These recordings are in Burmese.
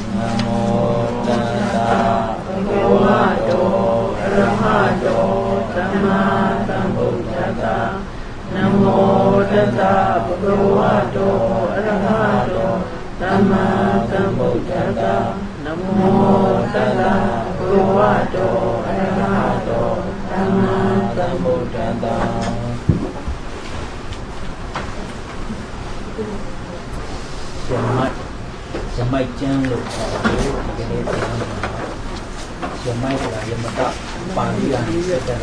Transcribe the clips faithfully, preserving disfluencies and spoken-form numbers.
Namo Tassa Bhagavato Arahato Samma Sambuddhassa Namo Tassa Bhagavato Arahato Samma Sambuddhassa Namo Tassa Bhagavato Arahato Samma Sambuddhassa Semai Semai Chang Lục Cái này Semai là Yamaka Pali là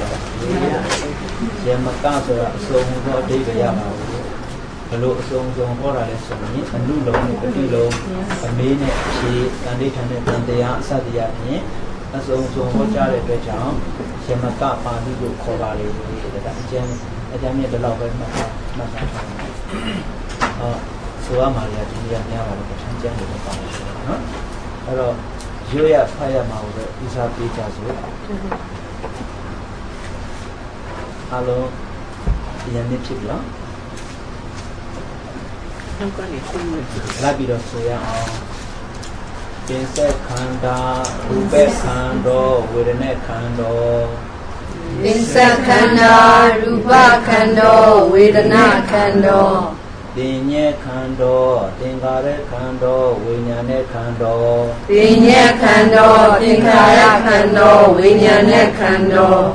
Yamaka là Sông có đi về nhà mà Lục Sông Sông có là Sông nhé Anh lưu lông cái đi lông Anh mấy này Chị Anh đi thằng này Anh đi ạ Sát đi ạ nhé Anh Sông Sông có trả lời về cháu Yamaka Pali lục khó bà lì Anh chàng Anh chàng này đã lâu với mà Mà sao sao Số mà là chúng ta nghe vào cái trang trang của các bạn, đó. Rồi, dưới à phải là màu rồi, đi sao đi trả số. Alo, đi nhận tiếp xúc lắm. Không có gì xin được. Lại bị đọc số ya. Bên sẽ khanda, rupe khando, vedane khando. Bên sẽ khanda, rupa khando, vedana khando. Tinye khando, tingare khando, vinyane khando. Tinye khando, tingare khando, vinyane khando.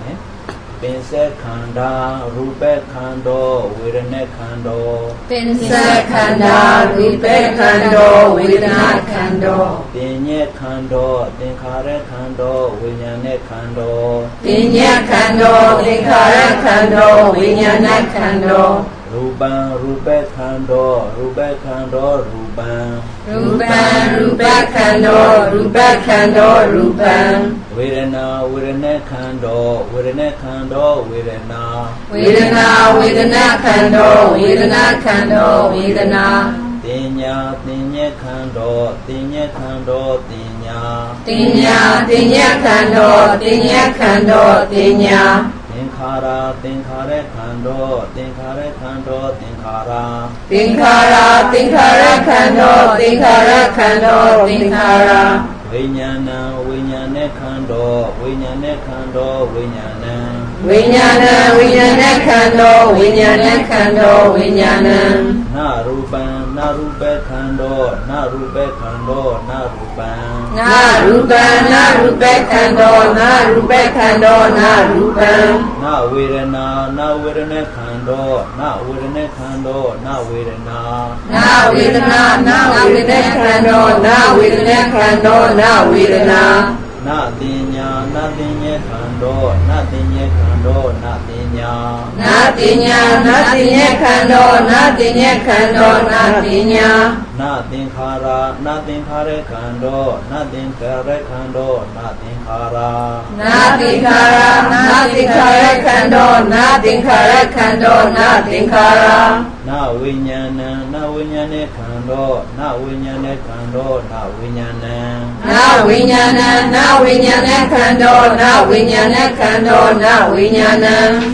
Pinse khanda, rupe khando, vedane khando. Pinse khanda, rupe khando, vedana khando. Tinye khando, tingare khando, vinyane khando. Tinye khando, tingare khando, vinyane khando. Rupan, rupe khando, rupe khando, rupan. Rupan, rupe khando, rupe khando, rupan. Vedana, vedane khando, vedane khando, vedana. Vedana, vedana khando, vedana khando, vedana. Tinya, tinye khando, tinye khando, tinya. Tinya, tinya khando, tinya khando, tinya. Tinkhara, tinkhare khando, tinkhare khando, tinkhara. Tinkhara, tinkhara khando, tinkhara khando, tinkhara. Vinyana, vinyane khando, vinyane khando, vinyana. Vinyana, vinyane khando, vinyane khando, vinyana. Na rupan, na rupe khando, na rupe khando, na rupan. Na rupan, na rupe khando, na rupe khando, na rupan. Na vedana, na vedane khando, na vedane khando, na vedana. Na vedana, na vedane khando, na vedane khando, na vedana. Na tinya, na tinye khando, na tinye khando, na tinya. Na tinya, na tinye khando, na tinye khando, na tinya. Na tinkhara, na tinkhare khando, na tinkhare khando, na tinkhara. Na tinkhara, na tinkhare khando, na tinkhare khando, na tinkhara. Na vinyana, na vinyane khando, na vinyane khando, na vinyana. Na vinyana, na vinyane khando, na vinyane khando, na vinyana.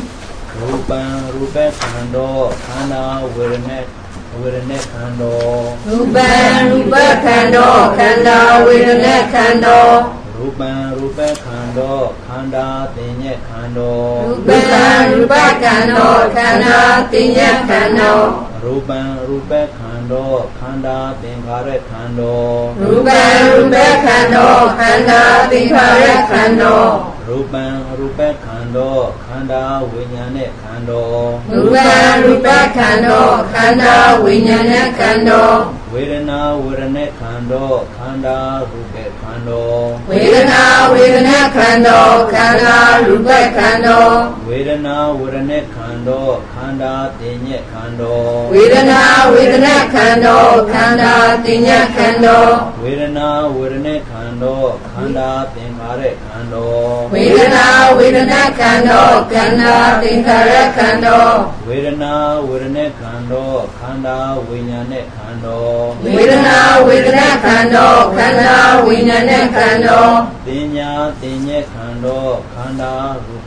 Rupan, rupe khando, khanda vedane, vedane khando. Rupan, rupa khando, khanda vedane khando. Rupan, rupe khando, khanda tinye khando. Rupan, rupa khando, khanda tinye khando. Rupan, rupe khando, khanda tinkhare khando. Rupan, rupa khando, khanda tinkhare khando. Rupan, rupe khando, khanda vinyane khando. Rupan, rupa khando, khanda vinyane khando. Vedana, vedane khando, khanda rupe khando. Vedana, vedane khando, khanda rupe khando. Vedana, vedane khando, khanda tinye khando. Vedana, vedane khando, khanda tinye khando. Vedana, vedane khando, khanda tinkhare khando. Vedana, vedane khando, khanda tinkhare khando. Vedana, vedane khando, khanda vinyane khando. Vedana, vedane khando, khanda vinyane khando. Tinya, tinye khando, khanda rupe khando.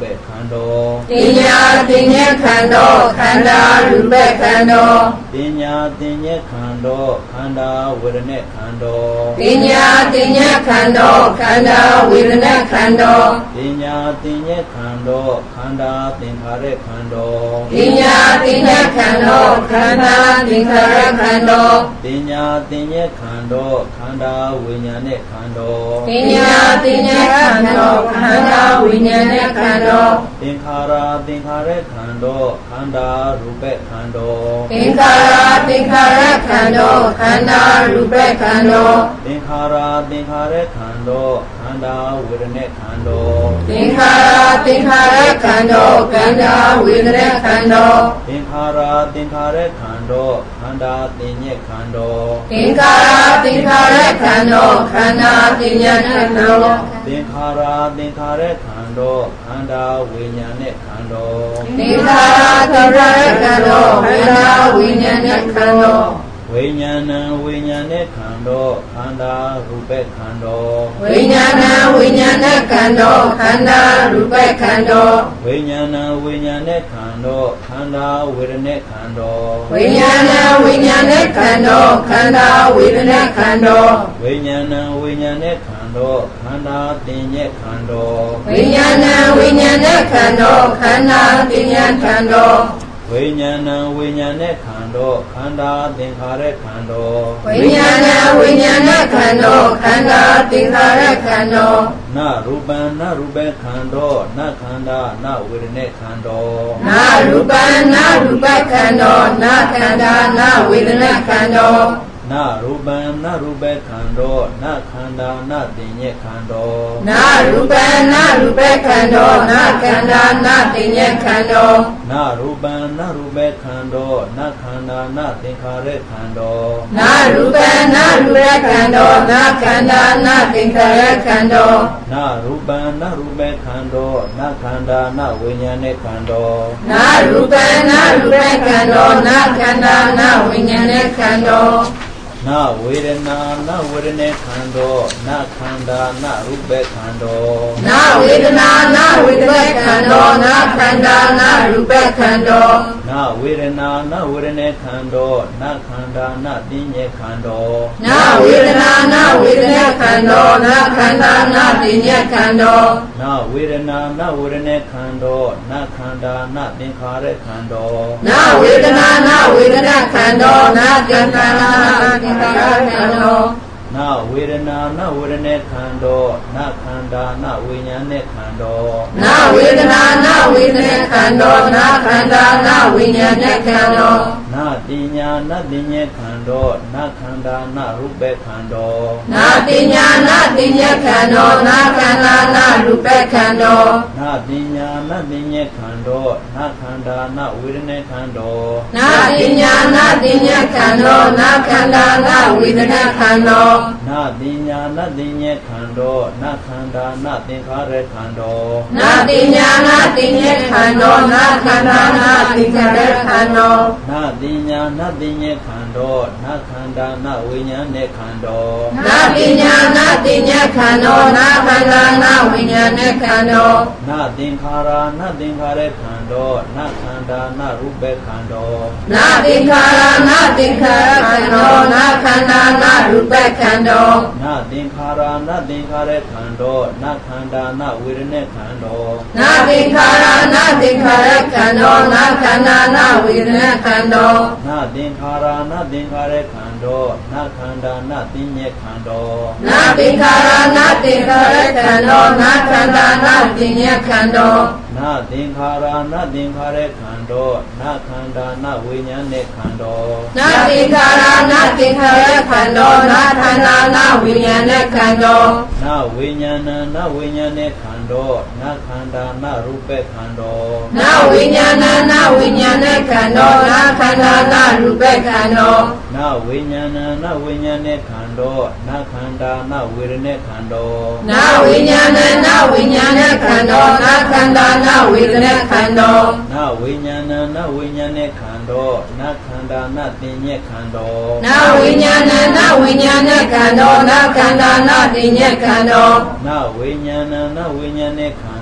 တော်ပညာသင်ညက်ခန္ဓာခန္ဓာရူပခန္ဓာပညာသင်ညက်ခန္ဓာခန္ဓာဝေဒနာခန္ဓာပညာသင်ညက်ခန္ဓာခန္ဓာဝေဒနာခန္ဓာပညာသင်ညက်ခန္ဓာခန္ဓာသင်္ခါရခန္ဓာပညာသင်ညက်ခန္ဓာခန္ဓာသင်္ခါရခန္ဓာပညာသင်ညက်ခန္ဓာခန္ဓာဝိညာဉ်ခန္ဓာပညာသင်ညက်ခန္ဓာခန္ဓာဝိညာဉ်ခန္ဓာသင်္ခါရသင်္ခါရခန္ဓာခန္ဓာရူပခန္ဓာသင်္ခါရသင်္ခါရခန္ဓာခန္ဓာရူပခန္ဓာသင်္ခါရသင်္ခါရခန္ဓာခန္ဓာဝေဒနာခန္ဓာသင်္ခါရသင်္ခါရခန္ဓာခန္ဓာဝေဒနာခန္ဓာသင်္ခါရသင်္ခါရခန္ဓာခန္ဓာသင်ညက်ခန္ဓာသင်္ခါရသင်္ခါရခန္ဓာခန္ဓာသင်ညက်ခန္ဓာသင်္ခါရသင်္ခါရခန္ဓာခန္ဓာဝိညာဉ်ခန္ဓာသင်္ခါရသင်္ခါရခန္ဓာခန္ဓာဝိညာဉ်ခန္ဓာဝိညာဏံဝိညာဉ်ခန္ဓာခန္ဓာရူပခန္ဓာဝိညာဏံဝိညာဉ်ခန္ဓာခန္ဓာရူပခန္ဓာဝိညာဏံဝိညာဉ်ခန္ဓာခန္ဓာဝေဒနာခန္ဓာဝိညာဏံဝိညာဉ်ခန္ဓာခန္ဓာဝေဒနာခန္ဓာဝိညာဏံဝိညာဉ်ခန္ဓာခန္ဓာသင်ညက်ခန္ဓာဝိညာဏံဝိညာဉ်ခန္ဓာခန္ဓာသင်ညက်ခန္ဓာဝိညာဏံဝိညာဉ်ခန္ဓာခန္ဓာသင်္ခါရခန္ဓာဝိညာဏံဝိညာဉ်ခန္ဓာခန္ဓာသင်္ခါရခန္ဓာနရူပံနရူပခန္ဓာနခန္ဓာနဝေဒနာခန္ဓာနရူပံနရူပခန္ဓာနခန္ဓာနဝေဒနာခန္ဓာနရူပံနရူပခန္ဓာနခန္ဓာနသင်ညက်ခန္ဓာနရူပံနရူပခန္ဓာနခန္ဓာနသင်ညက်ခန္ဓာနရူပံနရူပခန္ဓာနခန္ဓာနသင်္ခါရခန္ဓာနရူပံနရူပခန္ဓာနခန္ဓာနသင်္ခါရခန္ဓာနရူပံနရူပခန္ဓာနခန္ဓာနဝိညာဉ်ခန္ဓာနရူပံနရူပခန္ဓာနခန္ဓာနဝိညာဉ်ခန္ဓာနဝေဒနာနဝေဒနာခန္ဓာနခန္ဓာနရူပခန္ဓာနဝေဒနာနဝေဒနာခန္ဓာနခန္ဓာနရူပခန္ဓာနဝေဒနာနဝေဒနာခန္ဓာနခန္ဓာနပညာခန္ဓာနဝေဒနာနဝေဒနာခန္ဓာနခန္ဓာနပညာခန္ဓာနဝေဒနာနဝေဒနာခန္ဓာနခန္ဓာနသင်္ခါရခန္ဓာနဝေဒနာနဝေဒနာခန္ဓာနခန္ဓာနသင်္ခါရခန္ဓာနဝေဒနာနဝေဒနာခန္ဓာနခန္ဓာနဝိညာဉ်ခန္ဓာနဝေဒနာနဝေဒနာခန္ဓာနခန္ဓာနဝိညာဉ်ခန္ဓာနပညာနပညာခန္ဓာနခန္ဓာနရူပခန္ဓာနပညာနပညာခန္ဓာနခန္ဓာနရူပခန္ဓာနပညာနပညာခန္ဓာနခန္ဓာနဝေဒနာခန္ဓာနပညာနပညာခန္ဓာနခန္ဓာနဝေဒနာခန္ဓာနပညာနပညာခန္ဓာနခန္ဓာနသင်္ခါရခန္ဓာနပညာနပညာခန္ဓာနခန္ဓာနသင်္ခါရခန္ဓာနပညာနပညာခန္ဓာနခန္ဓာနဝိညာဉ်ခန္ဓာနပညာနပညာခန္ဓာနခန္ဓာနဝိညာဉ်ခန္ဓာနသင်္ခါရနသင်္ခါရခန္ဓာနခန္ဓာနရူပခန္ဓာနသင်္ခါရနသင်္ခါရခန္ဓာနခန္ဓာနရူပခန္ဓာနသင်္ခါရနသင်္ခါရခန္ဓာနခန္ဓာနဝေဒနာခန္ဓာနသင်္ခါရနသင်္ခါရခန္ဓာနခန္ဓာနဝေဒနာခန္ဓာနသင်္ခါရနသင်္ခါရခန္ဓာနခန္ဓာနပညာခန္ဓာနသင်္ခါရနသင်္ခါရခန္ဓာနခန္ဓာနပညာခန္ဓာနသင်္ခါရနသင်္ခါရခန္ဓာနခန္ဓာနဝိညာဉ်ခန္ဓာနသင်္ခါရနသင်္ခါရခန္ဓာနခန္ဓာနဝိညာဉ်ခန္ဓာနဝိညာဏနဝိညာဉ်ခန္ဓာနခန္ဓာနရူပခန္ဓာနဝိညာဏနဝိညာဉ်ခန္ဓာနခန္ဓာနရူပခန္ဓာနဝိညာဏနဝိညာဉ်ခန္ဓာနခန္ဓာနဝေဒနာခန္ဓာနဝိညာဏနဝိညာဉ်ခန္ဓာနခန္ဓာနဝေဒနာခန္ဓာနဝိညာဏနဝိညာဉ်ခန္ဓာနခန္ဓာနပညာခန္ဓာနဝိညာဏနဝိညာဉ်ခန္ဓာနခန္ဓာနပညာခန္ဓာနဝိညာဏနဝိညာဉ်ခန္ဓ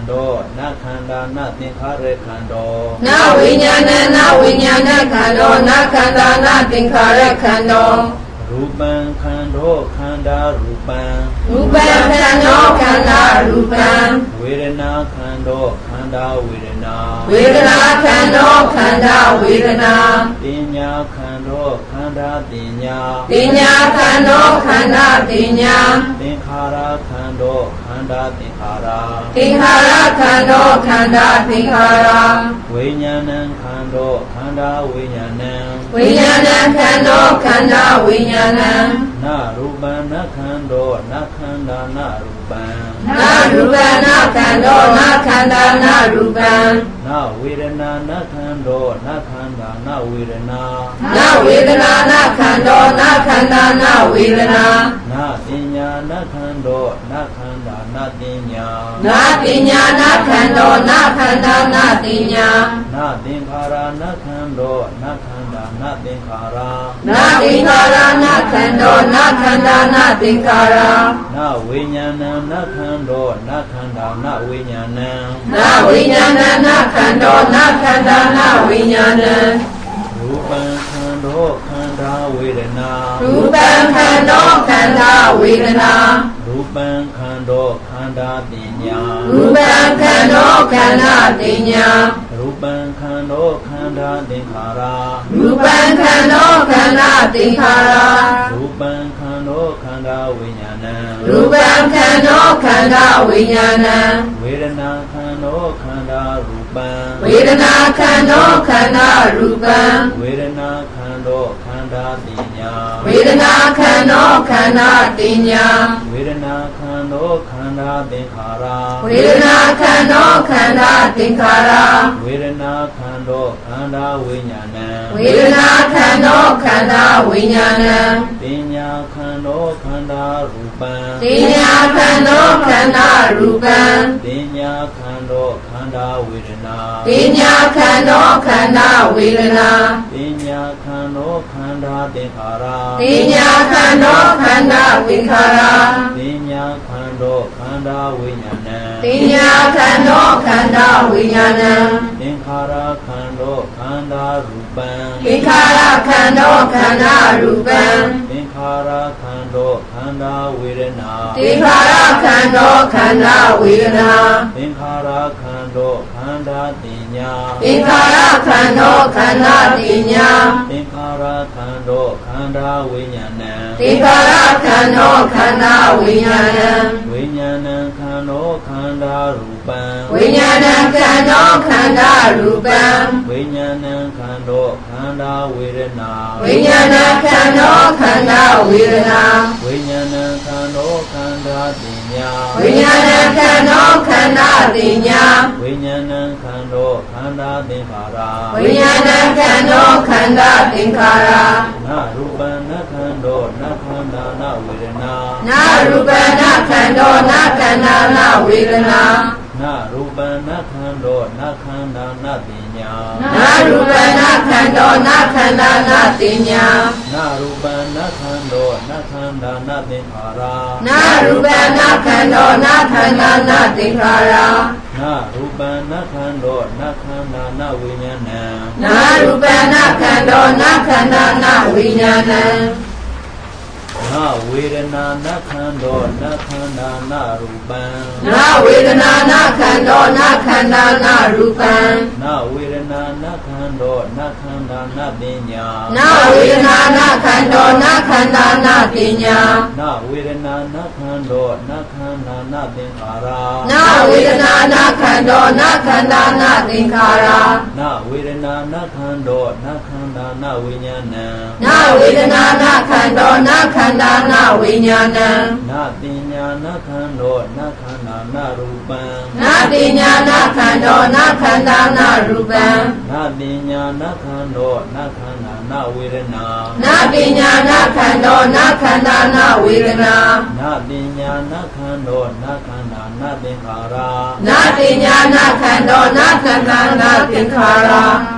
โดนาคันดานาติงขารคันโดนาวิญญาณนาวิญญาณขันโดนาคันดานาติงขารขันโดรูปังคันโดคันดารูปังรูปังคันโดคันดารูปังเวทนาคันโดคันดาเวทนาเวทนาคันโดคันดาเวทนาติญญาคันโดคันดาติญญาติญญาคันโดคันดาติญญาติงขาราคันโดคันดาติงขาราติงขาราคันโดคันดาติงขาราวิญญาณังคันโดคันดาวิญญาณังวิญญาณังคันโดคันดาวิญญาณังนารูปังนาคันโดนาคันดานารูปังนารูปังนาคันโดนาคันดานารูปังนาเวทนานาคันโดนาคันดานาเวทนานาเวทนานาคันโดนาคันดานาเวทนานาติญญานาคันโดนาคันดานาติญญานาติญญานาคันโดนาคันดานาติญญานาติงขารานาคันโดนาคันดานาติงขารานาติงขารานาคันโดนาคันดานาติงขารานาวิญญาณังนาคันโดนาคันดานาวิญญาณังนาวิญญาณังนาคันโดนาคันดานาวิญญาณังรูปังคันโดคันดาเวทนารูปังคันโดคันดาเวทนารูปังคันโดคันดาติญญารูปังคันโดคันดาติญญารูปังคันโดคันดาติงขารารูปังคันโดคันดาติงขารารูปังคันโดคันดาวิญญาณังรูปังคันโดคันดาวิญญาณังเวทนาคันโดคันดารูปังเวทนาคันโดคันดารูปังเวทนาคันโดคันดาติญญาเวทนาคันโดคันดาติญญาเวทนาคันโดคันดาติงขาราเวทนาคันโดคันดาติงขาราเวทนาคันโดคันดาวิญญาณังเวทนาคันโดคันดาวิญญาณังติญญาคันโดคันดารูปังติญญาคันโดคันดารูปังติญญาคันโดคันดาเวทนาติญญาคันโดคันดาเวทนาติญญาคันโดคันดาติงขาราติญญาคันโดคันดาติงขาราติญญาคันโดคันดาวิญญาณังติญญาคันโดคันดาวิญญาณังติงขาราคันโดคันดารูปังติงขาราคันโดคันดารูปังติงขาราคันโดคันดาเวทนาติงขาราคันโดคันดาเวทนาติงขาราคันโดคันดาติญญาติงขาราคันโดคันดาติญญาติงขาราคันโดคันดาวิญญาณังติงขาราคันโดคันดาวิญญาณังวิญญาณังคันโดคันดารูปังวิญญาณังคันโดคันดารูปังวิญญาณังคันโดคันดาเวทนาวิญญาณังคันโดคันดาเวทนาวิญญาณังคันโดคันดาติญญาวิญญาณังคันโดคันดาติญญาวิญญาณังคันโดคันดาติงขาราวิญญาณังคันโดคันดาติงขารานารูปังนาคันโดนาคันดานาเวทนานารูปังนาคันโดนาคันดานาเวทนานารูปังนาคันโดนาคันดานาติญญานารูปังนาคันโดนาคันดานาติญญานารูปังนาคันโดนาคันดานาติงขารานารูปังนาคันโดนาคันดานาติงขารานารูปังนาคันโดนาคันดานาวิญญาณังนารูปังนาคันโดนาคันดานาวิญญาณังนาเวทนานาคันโดนาคันดานารูปังนาเวทนานาคันโดนาคันดานารูปังนาเวทนานาคันโดนาคันดานาติญญานาเวทนานาคันโดนาคันดานาติญญานาเวทนานาคันโดนาคันดานาติงขารานาเวทนานาคันโดนาคันดานาติงขารานาเวทนานาคันโดนาคันดานาวิญญาณังนาเวทนานาคันโดนาคันดานาวิญญาณังนาติญญานาคันโดนาคันดานารูปังนาติญญานาคันโดนาคันดานารูปังนาติญญานาคันโดนาคันดานาเวทนานาติญญานาคันโดนาคันดานาเวทนานาติญญานาคันโดนาคันดานาติงขารานาติญญานาคันโดนาคันดานาติงขารา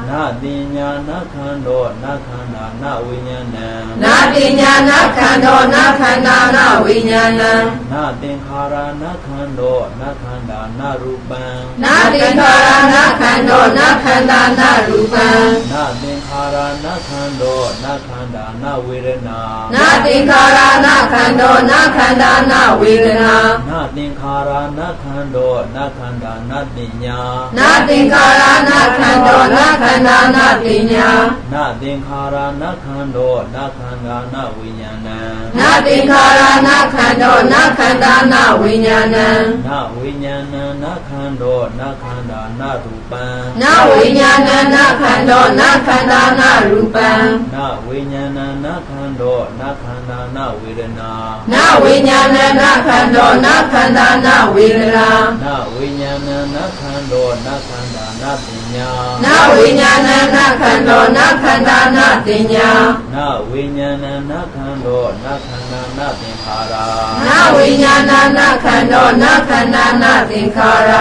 นาติญาณขันโดนาขันดานาวิญญาณังนาติญาณขันโดนาขันดานาวิญญาณังนาติงคารานาขันโดนาขันดานารูปังนาติงคารานาขันโดนาขันดานารูปังนาติงคารานาขันโดนาขันดานาเวรนานาติงคารานาขันโดนาขันดานาเวรนานาติงคารานาขันโดนาขันดานาติญานาติงคารานาขันโดนาขันดานาติญานาติงคารานาขันโดนาขันดานาวิญญาณังนาติงคารานาขันโดนาขันดานาวิญญาณังนาวิญญาณังนาขันโดนาขันดานารูปังนาวิญญาณังนาขันโดนาขันดานารูปังนาวิญญาณังนาขันโดนาขันดานาเวรนานาวิญญาณังนาขันโดนาขันดานาเวรนานาวิญญาณังนาขันโดนาขันดานาติญานาวิญญาณังนาขันโดนาขันดานาติญานาวิญญาณังนาขันโดนาขันดานาติงคารานาวิญญาณังนาขันโดนาขันดานาติงคารา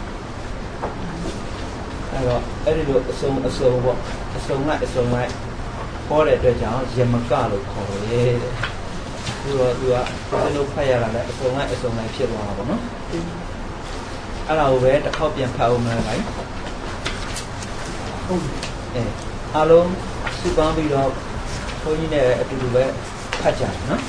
အဲ့တော့အဲ့ဒီလိုအစုံအစုံပေါ့အစုံလိုက်အစုံလိုက်ဟောတဲ့အတွက်ကြောင့်ယမကလို့ခေါ်တယ်တဲ့သူကသူကဒီလိုဖတ်ရတာလည်းအစုံလိုက်အစုံလိုက်ဖြစ်သွားတာပေါ့နော်အဲ့ဒါကိုပဲတစ်ခေါက်ပြန်ဖတ်အောင်မယ်လိုက်ဟုတ်အဲအားလုံးစုပေါင်းပြီးတော့ဘုန်းကြီးနဲ့အတူတူပဲဖတ်ကြတယ်နော်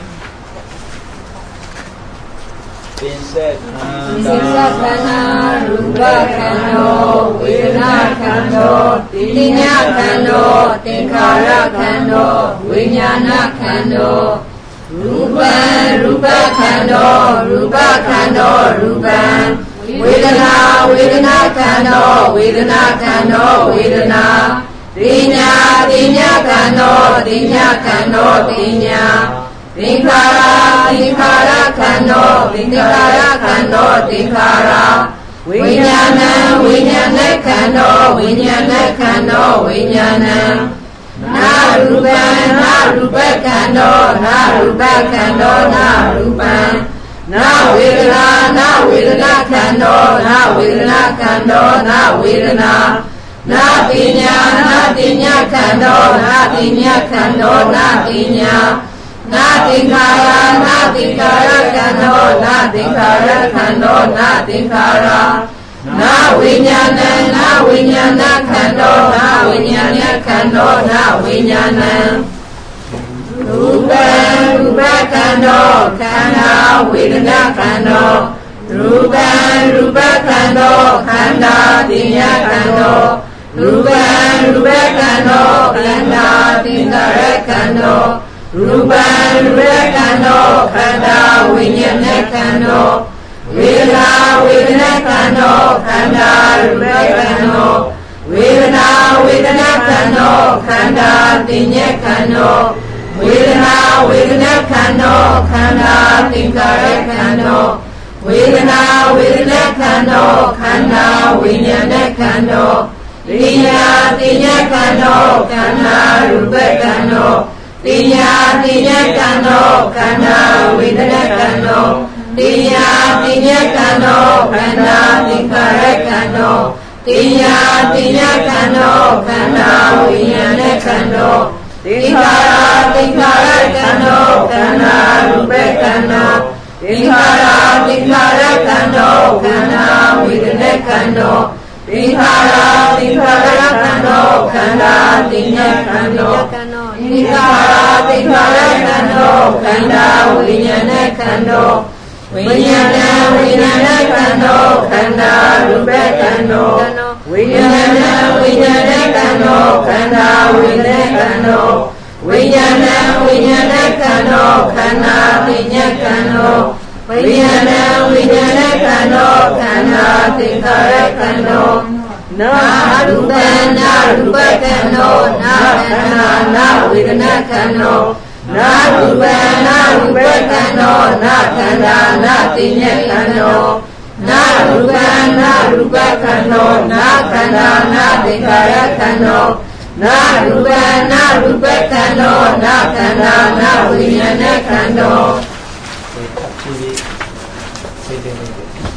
ပင်ဆက်ခန္ဓာပင်ဆက်ခန္ဓာရူပခန္ဓာဝေဒနာခန္ဓာတိညာခန္ဓာသင်္ခါရခန္ဓာဝိညာဏခန္ဓာရူပံရူပခန္ဓာရူပခန္ဓာရူပံဝေဒနာဝေဒနာခန္ဓာဝေဒနာခန္ဓာဝေဒနာတိညာတိညာခန္ဓာတိညာခန္ဓာတိညာသင်္ခါရသင်္ခါရခန္ဓာသင်္ခါရခန္ဓာသင်္ခါရဝိညာဏံဝိညာဏခန္ဓာဝိညာဏခန္ဓာဝိညာဏံနာရူပံနာရူပခန္ဓာနာရူပခန္ဓာနာရူပံနာဝေဒနာနာဝေဒနာခန္ဓာနာဝေဒနာခန္ဓာနာဝေဒနာနာတိညာနာတိညာခန္ဓာနာတိညာခန္ဓာနာတိညာနာသင်္ခါရနာသင်္ခါရခန္ဓာနာသင်္ခါရခန္ဓာနာသင်္ခါရနာဝိညာဏနာဝိညာဏခန္ဓာနာဝိညာဏခန္ဓာနာဝိညာဏရူပံရူပခန္ဓာခန္ဓာဝေဒနာခန္ဓာရူပံရူပခန္ဓာခန္ဓာတိညာခန္ဓာရူပံရူပခန္ဓာခန္ဓာသင်္ခါရခန္ဓာရူပံရူပခန္ဓာခန္ဓာဝိညာဏခန္ဓာဝေဒနာဝေဒနာခန္ဓာခန္ဓာရူပခန္ဓာဝေဒနာဝေဒနာခန္ဓာခန္ဓာတိညာခန္ဓာဝေဒနာဝေဒနာခန္ဓာခန္ဓာသင်္ခါရခန္ဓာဝေဒနာဝေဒနာခန္ဓာခန္ဓာဝိညာဏခန္ဓာတိညာတိညာခန္ဓာခန္ဓာရူပခန္ဓာတိညာတိညာခန္ဓာခန္ဓာဝေဒနာခန္ဓာတိညာတိညာခန္ဓာခန္ဓာသင်္ခါရခန္ဓာတိညာတိညာခန္ဓာခန္ဓာဝိညာဏခန္ဓာသင်္ခါရသင်္ခါရခန္ဓာခန္ဓာရူပခန္ဓာသင်္ခါရသင်္ခါရခန္ဓာခန္ဓာဝေဒနာခန္ဓာသင်္ခါရသင်္ခါရခန္ဓာခန္ဓာတိညာခန္ဓာသင်္ခါရသင်္ခါရခန္ဓာခန္ဓာဝိညာဏခန္ဓာဝိညာဏဝိညာဏခန္ဓာခန္ဓာရူပခန္ဓာဝိညာဏဝိညာဏခန္ဓာခန္ဓာဝေဒနာခန္ဓာဝိညာဏဝိညာဏခန္ဓာခန္ဓာတိညာခန္ဓာဝိညာဏဝိညာဏခန္ဓာခန္ဓာသင်္ခါရခန္ဓာနာရူပနာရူပခန္ဓာနာခန္ဓာနာဝေဒနာခန္ဓာနာရူပနာရူပခန္ဓာနာခန္ဓာနာတိညာခန္ဓာနာရူပနာရူပခန္ဓာနာခန္ဓာနာသင်္ခါရခန္ဓာနာရူပနာရူပခန္ဓာနာခန္ဓာနာဝိညာဏခန္ဓာဒီ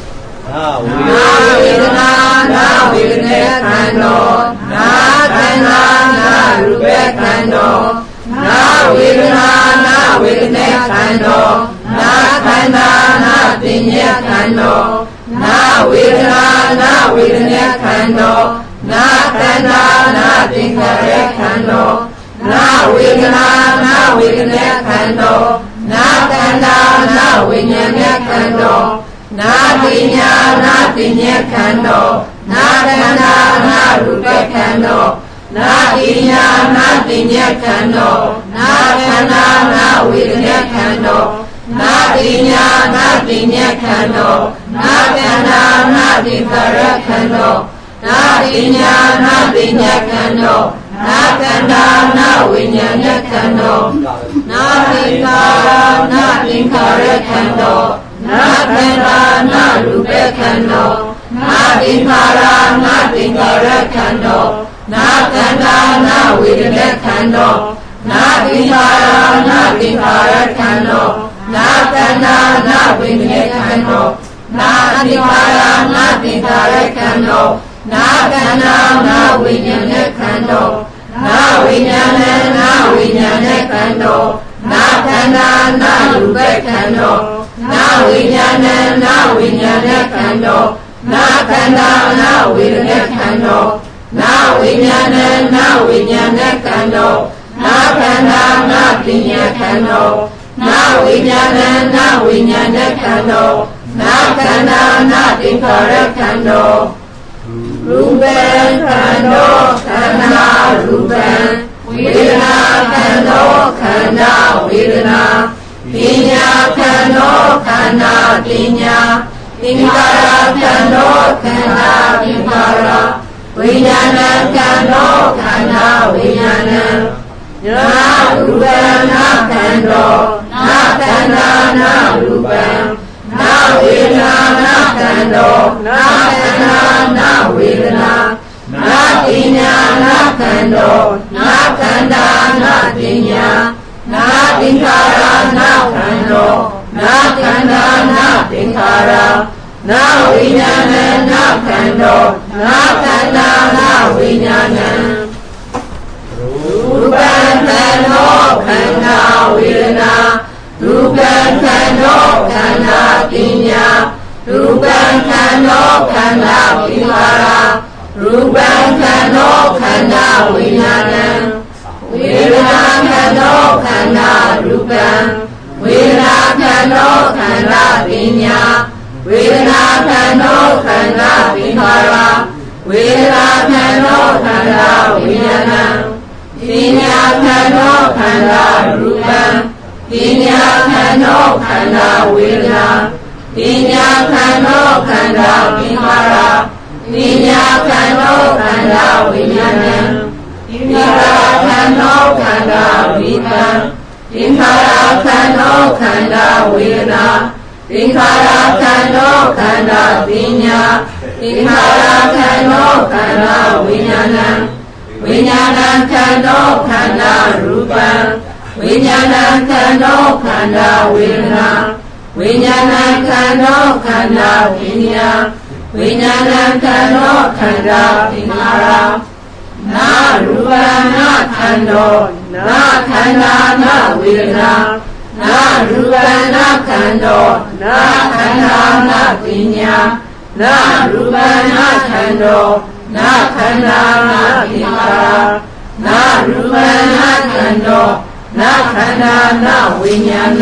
နာဝေဝေဒနာနာဝေဒနာခန္ဓာနာခန္ဓာနာရူပခန္ဓာနာဝေဒနာနာဝေဒနာခန္ဓာနာခန္ဓာနာပညာခန္ဓာနာဝေဒနာနာဝေဒနာခန္ဓာနာခန္ဓာနာသင်္ခါရခန္ဓာနာဝေဒနာနာဝေဒနာခန္ဓာနာခန္ဓာနာဝိညာဉ်ခန္ဓာနာတိညာနာတိညာခန္ဓာနာခန္ဓာနာရူပခန္ဓာနာတိညာနာတိညာခန္ဓာနာခန္ဓာနာဝေဒနာခန္ဓာနာတိညာနာတိညာခန္ဓာနာခန္ဓာနာသင်္ခါရခန္ဓာနာတိညာနာတိညာခန္ဓာနာခန္ဓာနာဝိညာဉ်ခန္ဓာနာသင်္ခါရနာသင်္ခါရခန္ဓာနာခန္ဓာနာရူပခန္ဓာနာသင်္ခါရနာသင်္ခါရခန္ဓာနာခန္ဓာနာဝေဒနာခန္ဓာနာသင်္ခါရနာသင်္ခါရခန္ဓာနာခန္ဓာနာဝေဒနာခန္ဓာနာသင်္ခါရနာသင်္ခါရခန္ဓာနာခန္ဓာနာဝိညာဉ်ခန္ဓာနာဝိညာဉ်နာဝိညာဉ်ခန္ဓာနာခန္ဓာနာရူပခန္ဓာနာဝိညာဉ်နာဝိညာဉ်ခန္ဓာနာခန္ဓာနာဝေဒနာခန္ဓာနာဝိညာဉ်နာဝိညာဉ်ခန္ဓာနာခန္ဓာနာပညာခန္ဓာနာဝိညာဉ်နာဝိညာဉ်ခန္ဓာနာခန္ဓာနာသင်္ခါရခန္ဓာရူပခန္ဓာခန္ဓာရူပဝေဒနာခန္ဓာခန္ဓာဝေဒနာပညာခန္ဓာခန္ဓာပညာသင်္ခါရခန္ဓာခန္ဓာသင်္ခါရဝိညာဏခန္ဓာခန္ဓာဝိညာဏနာရူပနာခန္ဓာနာခန္ဓာနာရူပနာဝေဒနာနာခန္ဓာနာခန္ဓာနာဝေဒနာနာတိညာနာခန္ဓာနာခန္ဓာနာတိညာနာသင်္ခါရနာခန္ဓာနာခန္ဓာနာသင်္ခါရနာဝိညာဏနာခန္ဓာနာခန္ဓာနာဝိညာဏရူပခန္ဓာခန္ဓာဝေဒနာရူပခန္ဓာခန္ဓာပညာရူပခန္ဓာခန္ဓာသင်္ခါရရူပခန္ဓာခန္ဓာဝိညာဏဝေဒနာခန္ဓာခန္ဓာရူပဝေဒနာခန္ဓာခန္ဓာပညာဝေဒနာခန္ဓာခန္ဓာသင်္ခါရဝေဒနာခန္ဓာခန္ဓာဝိညာဏပညာခန္ဓာခန္ဓာရူပပညာခန္ဓာခန္ဓာဝေဒနာပညာခန္ဓာခန္ဓာသင်္ခါရပညာခန္ဓာခန္ဓာဝိညာဏပညာခန္ဓာခန္ဓာဝိသံသင်္ခါရခန္ဓာခန္ဓာဝေဒနာသင်္ခါရခန္ဓာခန္ဓာပညာသင်္ခါရခန္ဓာခန္ဓာဝိညာဏဝိညာဏခန္ဓာခန္ဓာရူပံဝိညာဏခန္ဓာခန္ဓာဝေဒနာဝိညာဏခန္ဓာခန္ဓာပညာဝိညာဏခန္ဓာခန္ဓာသင်္ခါရနာရူပနာခန္ဓာနာခန္ဓာနာဝေဒနာနာရူပနာခန္ဓာနာခန္ဓာနာပညာနာရူပနာခန္ဓာနာခန္ဓာနာသင်္ခါရနာရူပနာခန္ဓာနာခန္ဓာနာဝိညာဏ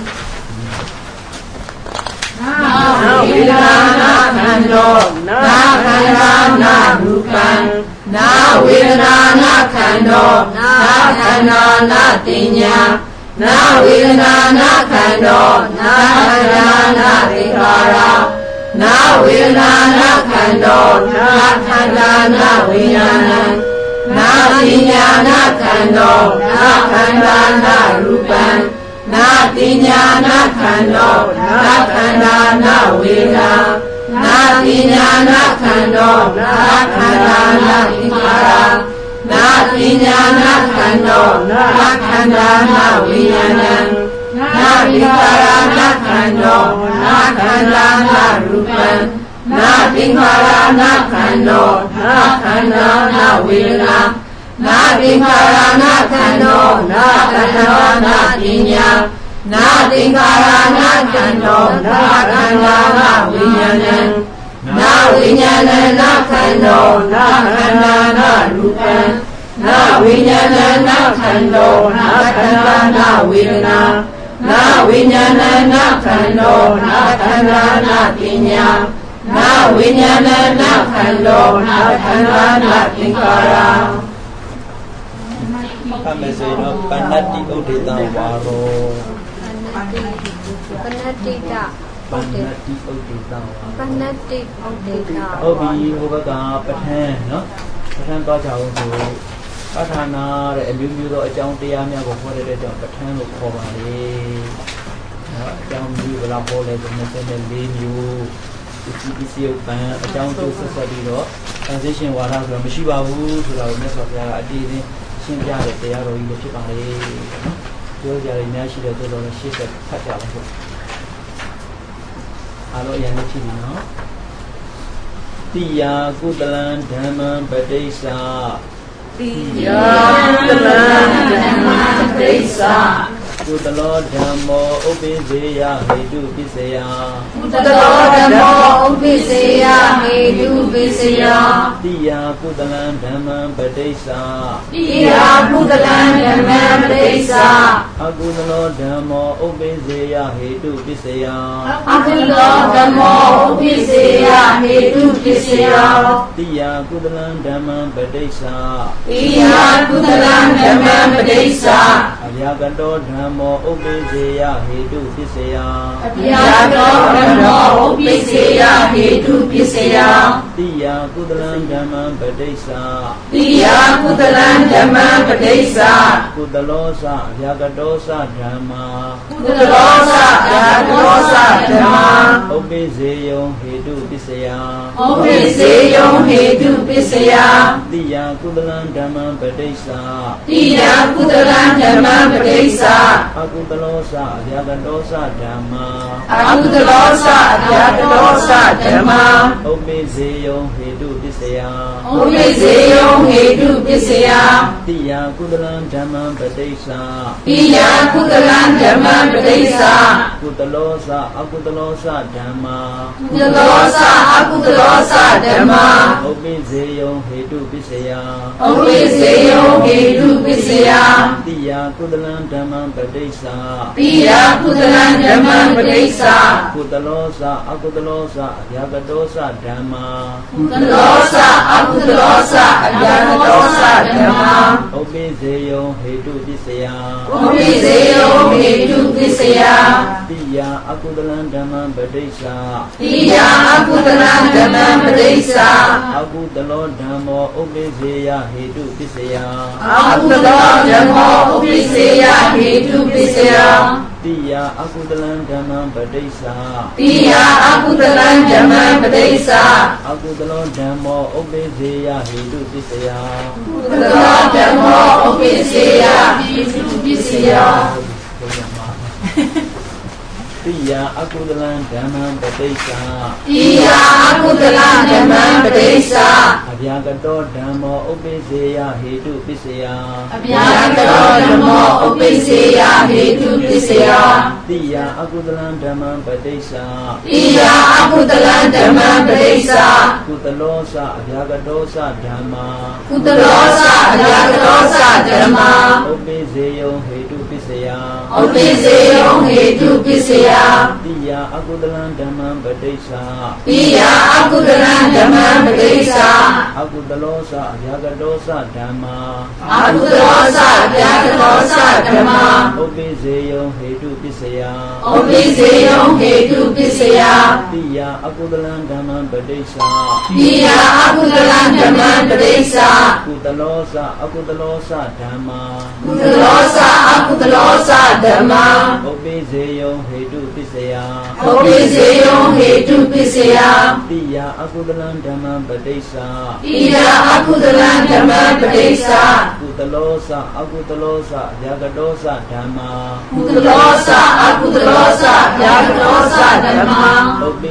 နာဝေဒနာနာခန္ဓာနာခန္ဓာနာရူပံနာဝေဒနာနာခန္ဓာနာခန္ဓာနာတိညာနာဝေဒနာနာခန္ဓာနာခန္ဓာနာသင်္ခါရနာဝေဒနာနာခန္ဓာနာခန္ဓာနာဝိညာဏနာတိညာနာခန္ဓာနာခန္ဓာနာရူပံနာတိညာနာခန္ဓာနာခန္ဓာနာဝေဒနာနာတိညာနာခန္ဓာနာခန္ဓာနာသင်္ခါရနာတိညာနာခန္ဓာနာခန္ဓာနာဝိညာဏနာသင်္ခါရနာခန္ဓာနာခန္ဓာနာရူပံนาติงขารานาขันโนนาขันนานาเวทนานาติงขารานาขันโนนาขันนานาติญญานาติงขารานาขันโนนาขันนานาวิญญาณังนาวิญญาณังนาขันโนนาขันนานารูปังนาวิญญาณังนาขันโนนาขันนานาเวทนานาวิญญาณังนาขันโนนาขันนานาติญญานาวิญญาณังนาขันโนนาขันนานาติงขาราทำไม่เสร็จแล้วปนัดติอุทิตาวาโรปนัดติตะปนัดติอุทิตาวาปนัดติอุทิตาဟုတ်ပြီဟိုဘက်ကပဋ္ဌာန်းနော်ပဋ္ဌာန်းတော့ကြအောင်ဆိုပဋ္ဌာနာတဲ့အမျိုးမျိုးသောအကြောင်းတရားများကိုဟောတဲ့ကြောင့်ပဋ္ဌာန်းလို့ခေါ်ပါလေနော်အကြောင်းမျိုးဘယ်လောက်ဟောလဲဆိုတော့၂၄မျိုးဒီဒီစီယုတ်ပန်အကြောင်းကျိုးဆက်ဆက်ပြီးတော့ transition ဝါဒဆိုတော့မရှိပါဘူးဆိုတော့မြတ်စွာဘုရားကအတည်အင်းရှင်းပြတဲ့တရားတော်ကြီးလည်းဖြစ်ပါလေနော်ပြောကြရည်များရှိတဲ့သို့တော်လည်းရှေ့ဆက်ဖတ်ကြပါစို့အားလုံးအရင်ကြည့်ပြီနော်တိယာကုတလံဓမ္မံပဋိစ္ဆာတိယာကုတလံဓမ္မံပဋိစ္ဆာကုတလောဓမ္မောဥပိ္ပေယဟေတုပစ္စယကုတလောဓမ္မောဥပိ္ပေယဟေတုပစ္စယတိယာကုတလံဓမ္မံပဋိစ္ဆာတိယာကုတလံဓမ္မံပဋိစ္ဆာအကုတလောဓမ္မောဥပိ္ပေယဟေတုပစ္စယအကုတလောဓမ္မောဥပိ္ပေယဟေတုပစ္စယတိယာကုတလံဓမ္မံပဋိစ္ဆာတိယာကုတလံဓမ္မံပဋိစ္ဆာအဗျာကတောဓမ္မောဥပိ္ပေယဟေတုပစ္စယအဗျာတောဓမ္မောဥပိ္ပေယဟေတုပစ္စယတိယာကုတလံဓမ္မံပဋိစ္ဆာတိယာကုတလံဓမ္မံပဋိစ္ဆာကုတလောသအဗျာကတောသဓမ္မာကုတလောသအဗျာကတောသဓမ္မာဥပိ္ပေယဟေတုပစ္စယဥပိ္ပေယဟေတုပစ္စယတိယာကုတလံဓမ္မံပဋိစ္ဆာတိယာကုတလံဓမ္မံပဋိစ္ဆာအကုတလောသအဗျာကတောသဓမ္မာအကုတလောသအဗျာကတောသဓမ္မာဥပိ္ပေယဟေတုပစ္စယဥပိ္ပေယဟေတုပစ္စယတိယာကုတလံဓမ္မံပဋိစ္ဆာတိယာကုတလံဓမ္မံပဋိစ္ဆာကုတလောသအကုတလောသဓမ္မာကုတလောသအကုတလောသဓမ္မာဥပိ္ပေယဟေတုပစ္စယဥပိ္ပေယဟေတုပစ္စယတိယာကုတလံဓမ္မံပဋိစ္ဆာတိယာကုတလံဓမ္မံပဋိစ္ဆာကုတလောသအကုတလောသအဗျာကတောသဓမ္မာကုတလောသအကုတလောသအဗျာကတောသဓမ္မာဥပိ္ပေယဟေတုပစ္စယဥပိ္ပေယဟေတုပစ္စယတိယာအကုတလံဓမ္မံပဋိစ္ဆာတိယာအကုတလံဓမ္မံပဋိစ္ဆာအကုတလောဓမ္မောဥပိ္ပေယဟေတုပစ္စယအကုတလောဓမ္မောဥပိ္ပေယဟေတုပစ္စယတိယာအကုတလံဓမ္မံပဋိစ္ဆာတိယာအကုတလံဓမ္မံပဋိစ္ဆာအကုတလောဓမ္မောဥပိ္ပေယဟေတုပစ္စယကုတလောဓမ္မောဥပိ္ပေယဟေတုပစ္စယတိယာအကုတလံဓမ္မံပဋိစ္ဆာတိယာအကုတလံဓမ္မံပဋိစ္ဆာအဗျာကတောဓမ္မောဥပိ္ပေယဟေတုပစ္စယအဗျာကတောဓမ္မောဥပိ္ပေယဟေတုပစ္စယတိယာအကုတလံဓမ္မံပဋိစ္ဆာတိယာအကုတလံဓမ္မံပဋိစ္ဆာကုတလောသအဗျာကတောသဓမ္မာကုတလောသအဗျာကတောသဓမ္မာဥပိ္ပေယဟေတုပစ္စယဥပိ္ပေယဟေတုပစ္စယတိယာအကုတလံဓမ္မံပဋိစ္ဆာတိယာအကုတလံဓမ္မံပဋိစ္ဆာအကုတလောသအဗျာကတောသဓမ္မာအကုတလောသအဗျာကတောသဓမ္မာဥပိ္ပေယဟေတုပစ္စယဥပိ္ပေယဟေတုပစ္စယတိယာအကုတလံဓမ္မံပဋိစ္ဆာတိယာအကုတလံဓမ္မံပဋိစ္ဆာကုတလောသအကုတလောသဓမ္မာကုတလောသအကုတလောသဓမ္မာဥပိ္ပေယဟေတုပစ္စယဥပိ္ပေယဟေတုပစ္စယတိယာအကုတလံဓမ္မံပဋိစ္ဆာတိယာအကုတလံဓမ္မံပဋိစ္ဆာကုတလောသအကုတလောသအဗျာကတောသဓမ္မာကုတလောသအကုတလောသအဗျာကတောသဓမ္မာဥပိ္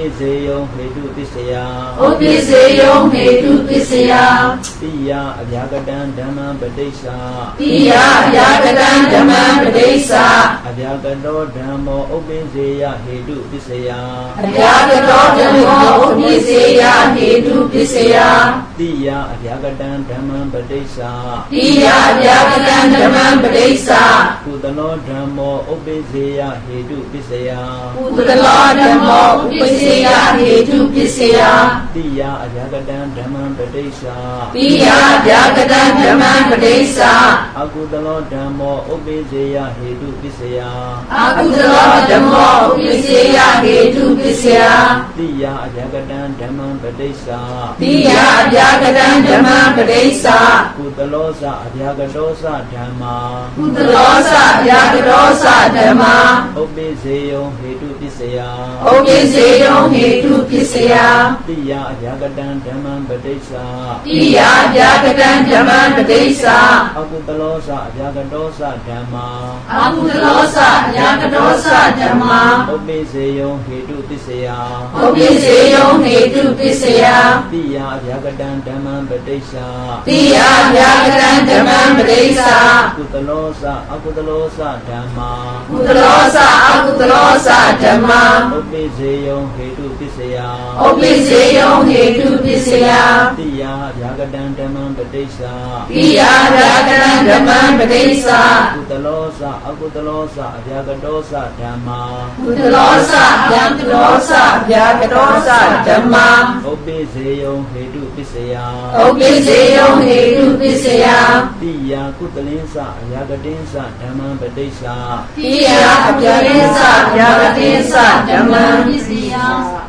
Ubiseyong Hedu Pisaya Ubiseyong Hedu Pisaya Tiya Avyagadan Dhamman Padesa Tiya Avyagadan Dhamman Padesa Avyagado Dhammo Ubiseya Hedu Pisaya Avyagado Dhammo Ubiseya Hedu Pisaya Tiya Avyagadan Dhamman Padesa Tiya Avyagadan Dhamman Padesa Kudalo Dhammo Ubiseya Hedu Pisaya Kudalo Dhammo Ubiseya Hedu Pisaya Tiya Avyagadan Dhamman Padesa Tiya Avyagadan Dhamman Padesa Akudalo Dhammo Ubiseya Hedu Pisaya Akudalo Dhammo Ubiseya Hedu Pisaya Tiya Avyagadan Dhamman Padesa Tiya Avyagadan Dhamman Padesa Kudalosa Avyagadosa Dhamma Kudalosa Avyagadosa Dhamma Ubiseyong Hedu Pisaya Ubiseyong Hedu Pisaya Tiya Avyagadan Dhamman Padesa Tiya Avyagadan Dhamman Padesa Akudalosa Avyagadosa Dhamma Akudalosa Avyagadosa Dhamma Ubiseyong Hedu Pisaya Ubiseyong Hedu Pisaya Tiya Avyagadan Dhamman Padesa Tiya Avyagadan Dhamman Padesa Kudalosa Akudalosa Dhamma Kudalosa Akudalosa Dhamma Ubiseyong Hedu Pisaya Ubiseyong Hedu Pisaya Tiya Avyagadan Dhamman Padesa Tiya Avyagadan Dhamman Padesa Kudalosa Akudalosa Avyagadosa Dhamma Kudalosa Avyagadosa Avyagadosa Dhamma Ubiseyong Hedu Pisaya Ubiseyong Hedu Pisaya Tiya Kudalinsa Avyagadensa Dhamman Padesa Tiya Avyagadensa Avyagadensa Dhamman Pisaya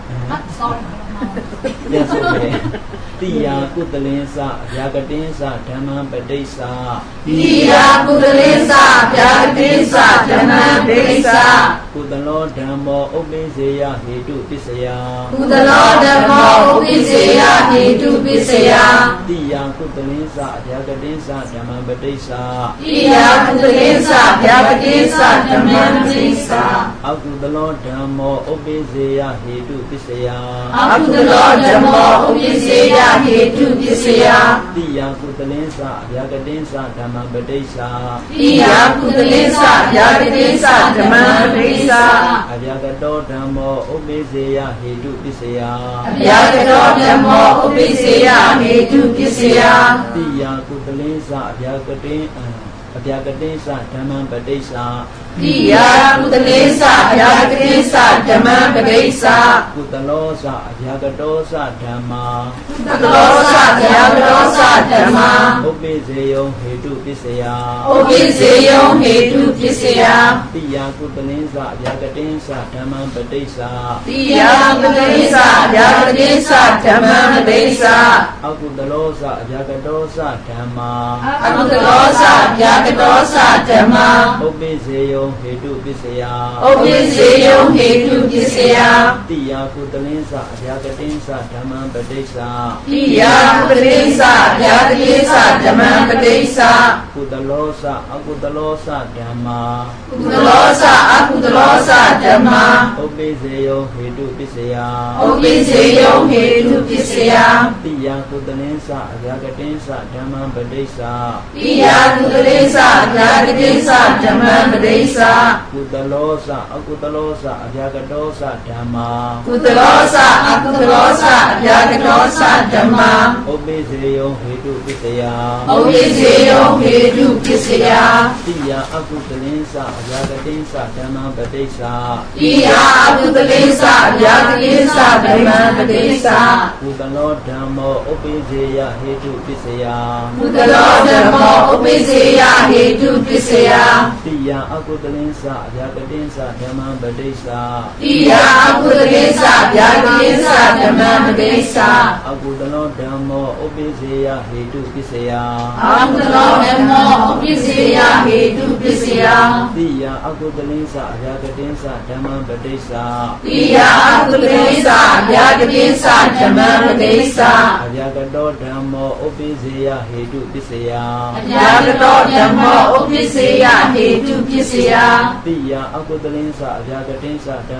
Yes, okay. Tiya Kudalinsa Avyagadensa Dhamman Padesa Tiya Kudalinsa Avyagadensa Dhamman Padesa Kudalo Dhammo Ubiseya Hedu Pisaya Kudalo Dhammo Ubiseya Hedu Pisaya Tiya Kudalinsa Avyagadensa Dhamman Padesa Tiya Kudalinsa Avyagadensa Dhamman Padesa Akudalo Dhammo Ubiseya Hedu Pisaya Akudalo Dhammo Ubiseya Hedu Pisaya Tiya Kudalinsa Avyagadensa Dhamman Padesa Tiya Kudalinsa Avyagadensa Dhamman Padesa Avyagado Dhammo Ubiseya Hedu Pisaya Avyagado Dhammo Ubiseya Hedu Pisaya Tiya Kudalinsa Avyagaden Avyagadensa Dhamman Padesa Tiya Kudalinsa Avyagadensa Dhamman Padesa Kudalosa Avyagadosa Dhamma Kudalosa Avyagadosa Dhamma Ubiseyong Hedu Pisaya Ubiseyong Hedu Pisaya Tiya Kudalinsa Avyagadensa Dhamman Padesa Tiya Kudalinsa Avyagadensa Dhamman Padesa Akudalosa Avyagadosa Dhamma Akudalosa Avyagadosa Dhamma Ubiseyong Hedu Pisaya Ubiseyong Hedu Pisaya Tiya Kudalinsa Avyagadensa Dhamman Padesa Tiya Kudalinsa Avyagadensa Dhamman Padesa Kudalosa Akudalosa Dhamma Kudalosa Akudalosa Dhamma Ubiseyong Hedu Pisaya Ubiseyong Hedu Pisaya Tiya Kudalinsa Avyagadensa Dhamman Padesa Tiya Kudalinsa Avyagadensa Dhamman Padesa Kudalosa Akudalosa Avyagadosa Dhamma Kudalosa Akudalosa Avyagadosa Dhamma Ubiseyong Hedu Pisaya Ubiseyong Hedu Pisaya Tiya Akudalinsa Avyagadensa Dhamman Padesa Tiya Akudalinsa Avyagadensa Dhamman Padesa Kudalo Dhammo Ubiseya Hedu Pisaya Kudalo Dhammo Ubiseya Hedu Pisaya Tiya Akudalinsa Avyagadensa Dhamman Padesa Tiya Akudalinsa Avyagadensa Dhamman Padesa Akudalo Dhammo Ubiseya Hedu Pisaya Akudalo Dhammo Ubiseya Hedu Pisaya Tiya Akudalinsa Avyagadensa Dhamman Padesa Tiya Akudalinsa Avyagadensa Dhamman Padesa Avyagado Dhammo Ubiseya Hedu Pisaya Avyagado Dhammo Ubiseya Hedu Pisaya Tiya Akudalinsa Avyagadensa Dhamman Padesa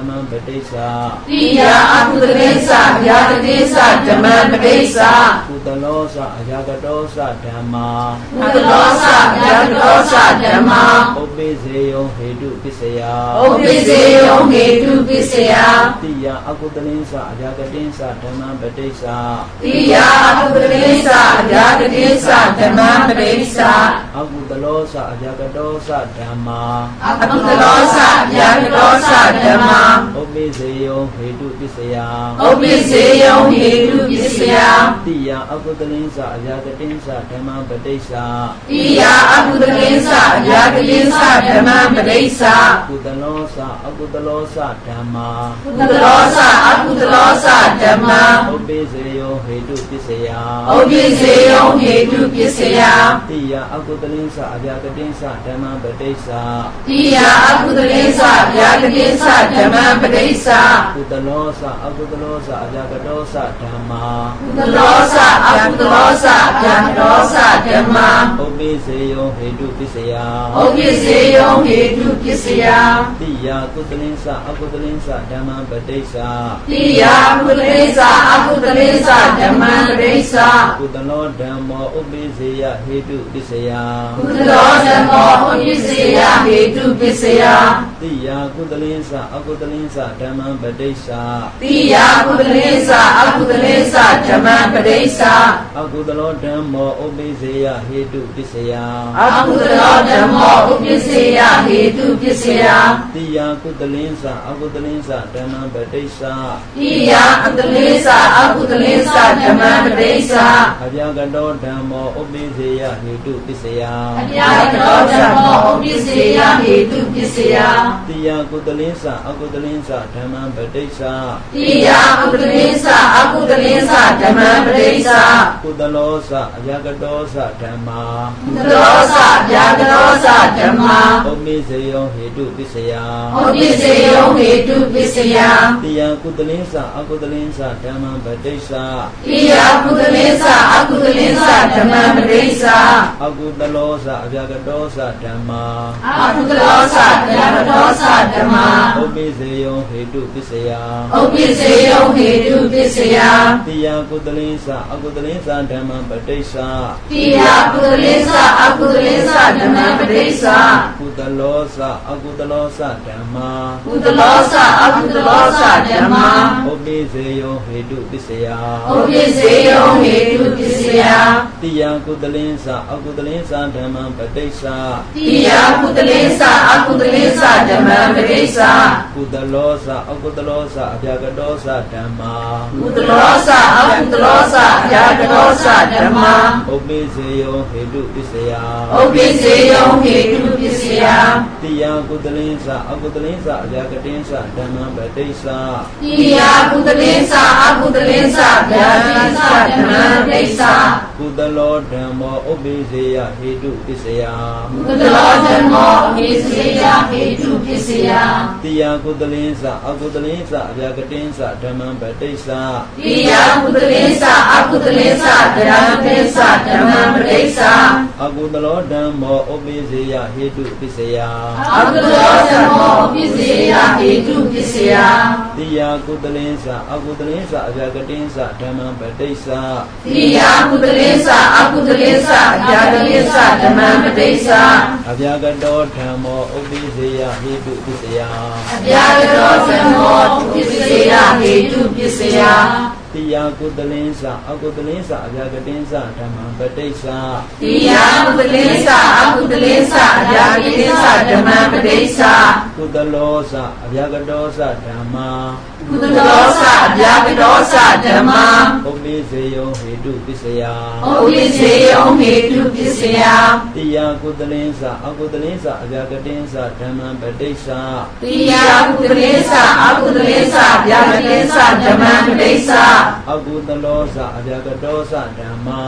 ฏิสาติยาอกุตลิสะยากติสะธรรมปฏิสากุตโลสะยากโตสะธรรมากุตโลสะยากโตสะธรรมาอุปิเสยงเหตุปิสยาอุปิเสยงเหตุปิสยาติยาอกุตลิสะยากติสะธรรมปฏิสาติยาอกุตลิสะยากติสะธรรมปฏิสาอกุตโลสะยากโตสะธรรมาอกุตโลสะยากโตสะธรรมาอุปิเสยงเหตุปิสยาอุปิเสยงเหตุปิสยาติยาอกุตลิสะยากติสะธรรมปฏิสาติยาอกุตลิสะยากติสะธรรมปฏิสากุตโลสะอกุตโลสะธรรมากุตโลสะอกุตโลสะธรรมาอุปิเสยงเหตุปิสยาอุปิเสยงเหตุปิสยาติยาอกุตลิสะยากติสะธรรมปฏิสาติยาอกุตลิสะยากติสะธรรมปฏิสากุตโลสะอกุตโลสะยากโตสะธรรมากุตโลสะอกุตโลสะยากโตสะธรรมาอุปิเสยงเหตุปิสยาอุปิเสยงเหตุปิสยาติยากุตลิสะอกุตลิสะธรรมปฏิสาติยากุตลิสะอกุตลิสะธรรมปฏิสากุตโลဓမ္မောอุปิเสยเหตุปิสยากุตโลဓมโมอุปิเสยเหตุปิสยาติยากุตลิสะอกุตลิสะธรรมปฏิสาติยากุตลิสะอกุตลิสะธรรมปฏิสาอกุตโลဓမ္မောอุปิเสยเหตุปิสยาอกุตโลဓมโมอุปิเสยเหตุปิสยาติยากุตลิสะอกุตลิสะธรรมปฏิสาติยากุตลิสะอกุตลิสะธรรมปฏิสาอภยกโตဓမ္မောอุปิเสยเหตุปิสยาอภยกโตဓมโมอุปิเสยเหตุปิสยาติยากุตลิสะอกุตลิสะธรรมปฏิสาติยากุตลิสะอกุตลิสะธรรมปฏิสากุตโลสะยากโตสะธรรมากุตโลสะยากโตสะธรรมาอุปิเสยงเหตุปิสยาอุปิเสยงเหตุปิสยาติยากุตลิสะอกุตลิสะธรรมปฏิสาติยากุตลิสะอกุตลิสะธรรมปฏิสาอกุตโลสะยากโตสะธรรมาอกุตโลสะยากโตสะธรรมาอุปิเสยงเหตุปิสยาอุปิเสยงเหตุปิสยาติยากุตลิสะอกุตลิสะธรรมปฏิสาติยากุตลิสะอกุตลิสะธรรมปฏิสากุตโลสะอกุตโลสะธรรมากุตโลสะอกุตโลสะธรรมาอุปิเสยงเหตุปิสยาอุปิเสยงเหตุปิสยาติยากุตลิสะอกุตลิสะธรรมปฏิสาติยากุตลิสะอกุตลิสะธรรมปฏิสากุตโลสะอกุตโลสะอภยกโตสะธรรมากุตโลสะอกุตโลสะอภยกโตสะธรรมาอุปิเสยงเหตุปิสยาอุปิเสยงเหตุปิสยาติยากุตลิสะอกุตลิสะอภยกติสะธรรมปฏิสาติยากุตลิสะอกุตลิสะอภยกติสะธรรมปฏิสากุตโลဓမ္မောอุปิเสยเหตุปิสยากุตโลဓมโมอุปิเสยเหตุปิสยาติยากุตลิสะอกุตลิสะอภยกติสะธรรมปฏิสาติยากุตลิสะอกุตลิสะอภยกติสะธรรมปฏิสาอกุตโลဓမ္မောอุปิเสยเหตุปิสยาอกุตโลဓมโมอุปิเสยเหตุปิสยาติยากุตลิสะอกุตลิสะอภยกติสะธรรมปฏิสาติยากุตลิสะอกุตลิสะอภยกติสะธรรมปฏิสาอภยกโตဓมโมอุปิเสยเหตุปิสยาอภยกโตဓมโมอุปิเสยเหตุปิสยาติยากุตลิสะอกุตลิสะอภยกติสะธรรมปฏิสาติยากุตลิสะอกุตลิสะอภยกติสะธรรมปฏิสากุตโลสะอภยกโตสะธรรมากุตโลสะอภยกโตสะธรรมาอุปิเสยงเหตุปิสยาอุปิเสยงเหตุปิสยาติยากุตลิสะอกุตลิสะอภยกติสะธรรมปฏิสาติยากุตลิสะอกุตลิสะอภยกติสะธรรมปฏิสาอกุตโลสะอภยกโตสะธรรมา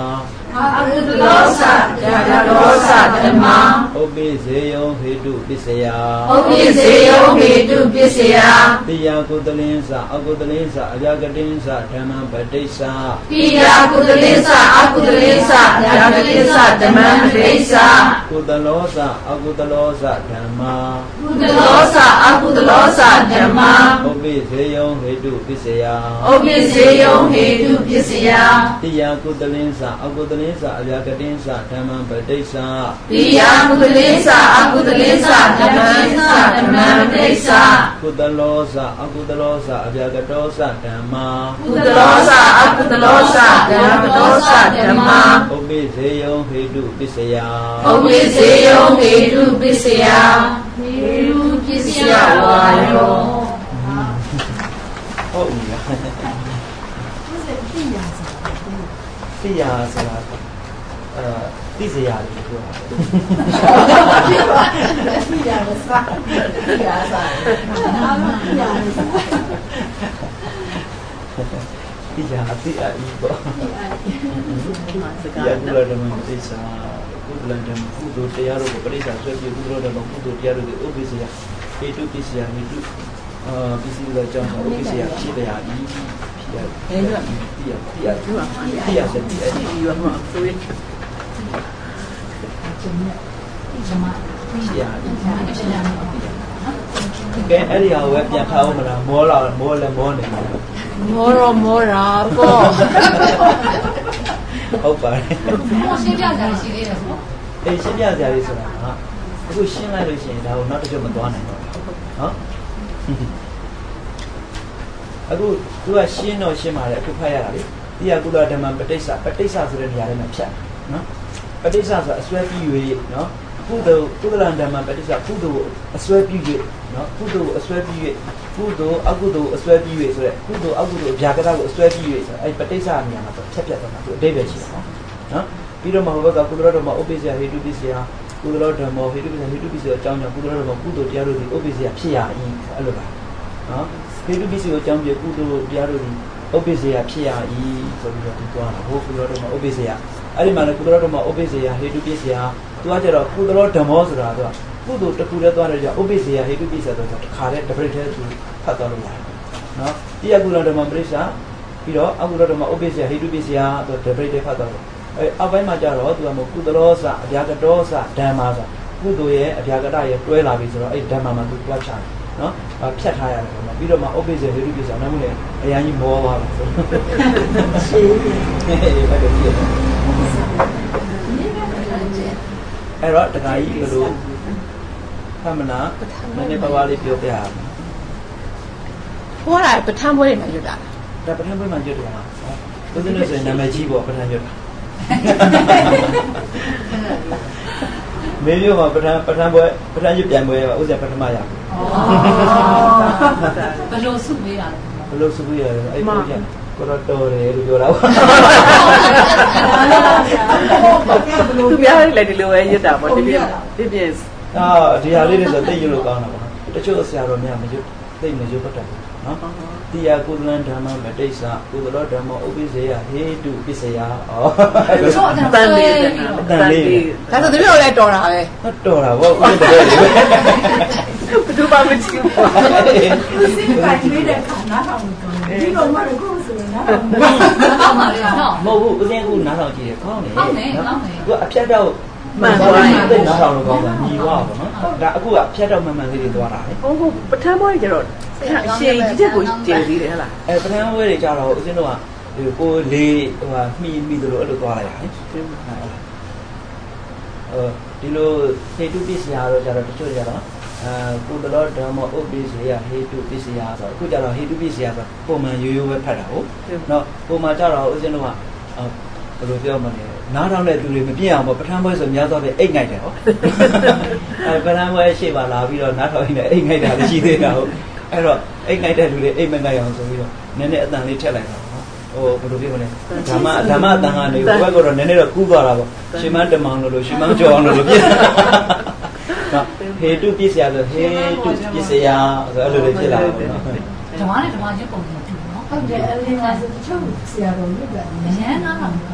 Akutulosa Jagalosa Dhamma Obiseyo Hetu Pisaya Obiseyo Hetu Pisaya Tiya Kudalinsa Akudalinsa Ajagatinsa Dhamma Padesa Tiya Kudalinsa Akudalinsa Ajagatinsa Dhamma Padesa Kudalosa Akudalosa Dhamma Kudalosa Akudalosa Dhamma Obiseyo Hetu Pisaya Obiseyo Hetu Pisaya Tiya Kudalinsa Akudalinsa Ajagatinsa Dhamma Padesa Tiya Kudalinsa Akudalinsa Ajagatinsa Dhamma Padesa Kudalosa Akudalosa Ajagatosa Dhamma Kudalosa Akudalosa Ajagatosa Dhamma Obiseyo Hetu Pisaya Obiseyo Hetu Pisaya Hetu Pisaya Wayo ဟုတ်ပြီလားသိရဆိုတာအဲသိစရာတွေပြောတာသိရမစားသိရစားအာမသိရမစားသိရအသိအီးပေါ့သိရကုလဓမ္မသိစာကုလဓမ္မကုသိုလ်တရားတို့ကိုပရိစ္ဆာဆွဲပြီးကုလဓမ္မကုသိုလ်တရားတို့ကိုဥပ္ပစ္စယဟေတုပစ္စယဟေတုအာပစ္စည်းတို့ကြောင့်ဥပ္ပစ္စယဖြစ်တရားဤဖြစ်ရအဲဒါသိရသိရသိရစတဲ့ဒီရောမှာဆိုရင်ဖြစ်ရကဲအဲ့ဒီဟာကိုပဲပြန်ထားအောင်မလားမောလာမောလည်းမောနေမှာမောရောမောရာပေါ့ဟုတ်ပါတယ်မောရှင်းပြကြရရှိသေးတယ်နော်အေးရှင်းပြကြရည်ဆိုတာဟာအခုရှင်းလိုက်လို့ရှိရင်ဒါကိုနောက်တစ်ချက်မသွားနိုင်တော့နော်အခုသူကရှင်းတော့ရှင်းပါတယ်အခုဖတ်ရတာလေတိယကုလဓမ္မပဋိစ္စပဋိစ္စဆိုတဲ့နေရာထဲမှာဖြတ်နော်ပဋိစ္စဆိုတာအစွဲပြီး၍နော်ကုသိုလ်ကုသလဓမ္မပဋိစ္စကုသိုလ်အစွဲပြီး၍နော်ကုသိုလ်အစွဲပြီး၍ကုသိုလ်အကုသိုလ်အစွဲပြီး၍ဆိုတဲ့ကုသိုလ်အကုသိုလ်အဗျာကတကိုအစွဲပြီး၍ဆိုအဲ့ပဋိစ္စနေရာမှာဖြတ်ဖြတ်သွားတာသူအတိတ်ပဲရှိတယ်နော်နော်ပြီးတော့မှဟိုဘက်ကကုသလဓမ္မဥပ္ပစ္စယဟေတုပစ္စယကုသလဓမ္မဟေတုပစ္စယဟေတုပစ္စယအကြောင်းကြောင့်ကုသလဓမ္မကုသိုလ်တရားတို့ဒီဥပ္ပစ္စယဖြစ်ရ၏အဲ့လိုပါနော်ဟေတုပစ္စယကိုအကြောင်းပြကုသိုလ်တရားတို့ဒီဥပ္ပစ္စယဖြစ်ရ၏ဆိုပြီးတော့ဒီသွားတာဟိုကုသလဓမ္မဥပ္ပစ္စယအဲ့ဒီမှာလည်းကုသလဓမ္မဥပ္ပစ္စယဟေတုပစ္စယသူကကျတော့ကုသလဓမ္မောဆိုတာကကုသိုလ်တစ်ခုတည်းသွားတယ်ကြောင့်ဥပ္ပစ္စယဟေတုပစ္စယဆိုတော့တစ်ခါတည်းတပရိတ်တည်းသူဖတ်သွားလို့ရတယ်နော်တိယကုလဓမ္မပရိစ္ဆာပြီးတော့အကုလဓမ္မဥပ္ပစ္စယဟေတုပစ္စယဆိုတပရိတ်တည်းဖတ်သွားတယ်အဲအောက်ပိုင်းမှာကျတော့သူကမို့ကုသလောစအဗျာကတောစဓမ္မာစကုသိုလ်ရဲ့အဗျာကတရဲ့တွဲလာပြီဆိုတော့အဲ့ဓမ္မာမှာသူတွားချတယ်နော်ဖြတ်ထားရတယ်ပေါ့နော်ပြီးတော့မှဥပ္ပစ္စယဟေတုပစ္စယနောက်မှလည်းအရင်ကြီးမောသွားတယ်ဆိုရှင်းတယ်အဲ့ဒါကြည့်ရအဲ့တော့တခါကြီးဘယ်လိုသမနာနည်းနည်းပါးပါးလေးပြောပြရအောင်ဟောတာပဋ္ဌာန်းပွဲတွေမှာရွတ်တာဒါပဋ္ဌာန်းပွဲမှာရွတ်တယ်ဟာဘုရားနဲ့ဆိုရင်နာမည်ကြီးပေါ့ပဋ္ဌာန်းရွတ်တာမေမျိုးမှာပဋ္ဌာန်းပဋ္ဌာန်းပွဲပဋ္ဌာန်းရွတ်ပြန်ပွဲပါဥစ္စာပထမရဩဘယ်လိုစုပေးတာလဲဘယ်လိုစုပေးရလဲအဲ့ပုံပြန်ကိုတော့တော်တယ်လို့ပြောတာပါသူများလည်းဒီလိုပဲရွတ်တာပေါ့ဒီပြဒီပြအာဒီဟာလေးတွေဆိုသိရွတ်လို့ကောင်းတာပါတချို့ဆရာတော်များမရွတ်သိမရွတ်ပတ်တယ်နော်တိယကုသလဓမ္မမတိစ္ဆာကုသလောဓမ္မဥပ္ပစ္စယဟေတုပစ္စယဩတန်လေးတန်လေးဒါဆိုတပည့်တော်လည်းတော်တာပဲတော်တာဘောဥပ္ပစ္စယတွေဘယ်သူမှမကြည့်ဘူးစိတ်ပိုင်လေးတဲ့ခါနားထောင်လို့ဒီလိုမှလည်းကိုယ်ဆိုရင်နားထောင်ကောင်းပါလေနော်မဟုတ်ဘူးဦးစင်းကနားထောင်ကြည့်တယ်ကောင်းတယ်ကောင်းတယ်ကောင်းတယ်သူအဖြတ်တော့မှန်သွားတယ်နားထောင်လို့ကောင်းတာညီဝပါဘောနော်ဒါအခုကအဖြတ်တော့မှန်မှန်လေးတွေသွားတာလေဟုတ်ဟုတ်ပဋ္ဌာန်းပွဲကျတော့အရှင်ကြီးတဲ့ကိုကျယ်သေးတယ်ဟလားအဲပဋ္ဌာန်းပွဲတွေကြတော့ဦးစင်းတို့ကဒီကိုလေးဟိုဟာမှီမိသလိုအဲ့လိုသွားလိုက်ရတယ်အဲဒီလိုဟေတုပစ္စယတော့ကြတော့တချို့ကြတော့အဲကုသလောဓမ္မဥပ္ပစ္စယဟေတုပစ္စယဆိုတော့အခုကြတော့ဟေတုပစ္စယဆိုပုံမှန်ရိုးရိုးပဲဖတ်တာဟုတ်နော်ပုံမှန်ကြတော့ဦးစင်းတို့ကဘယ်လိုပြောမလဲနားထောင်တဲ့သူတွေမပြည့်အောင်ပေါ့ပဋ္ဌာန်းပွဲဆိုများသောဖြင့်အိတ်ငိုက်တယ်ဟုတ်အဲပဋ္ဌာန်းပွဲရှေ့ပါလာပြီးတော့နားထောင်နေအိတ်ငိုက်တာလည်းရှိသေးတာဟုတ်အဲ့တော့အိတ်ငိုက်တဲ့လူတွေအိတ်မငိုက်အောင်ဆိုပြီးတော့နည်းနည်းအတန်လေးထည့်လိုက်တာဟိုဘယ်လိုပြောမလဲဓမ္မဓမ္မအတန်ကနေဘက်ကတော့နည်းနည်းတော့ကူးသွားတာပေါ့ရှင်မတမောင်လို့လို့ရှင်မကြောအောင်လို့လို့ပြနော်ဟေတုပစ္စယဆိုဟေတုပစ္စယဆိုအဲ့လိုလေးဖြစ်လာတယ်နော်ဓမ္မနဲ့ဓမ္မချင်းပုံစံတူနော်ဟုတ်တယ်အဲ့ဒီမှာဆိုတချို့ဆရာတော်မြတ်ကမယန်းနာတာမဟုတ်တ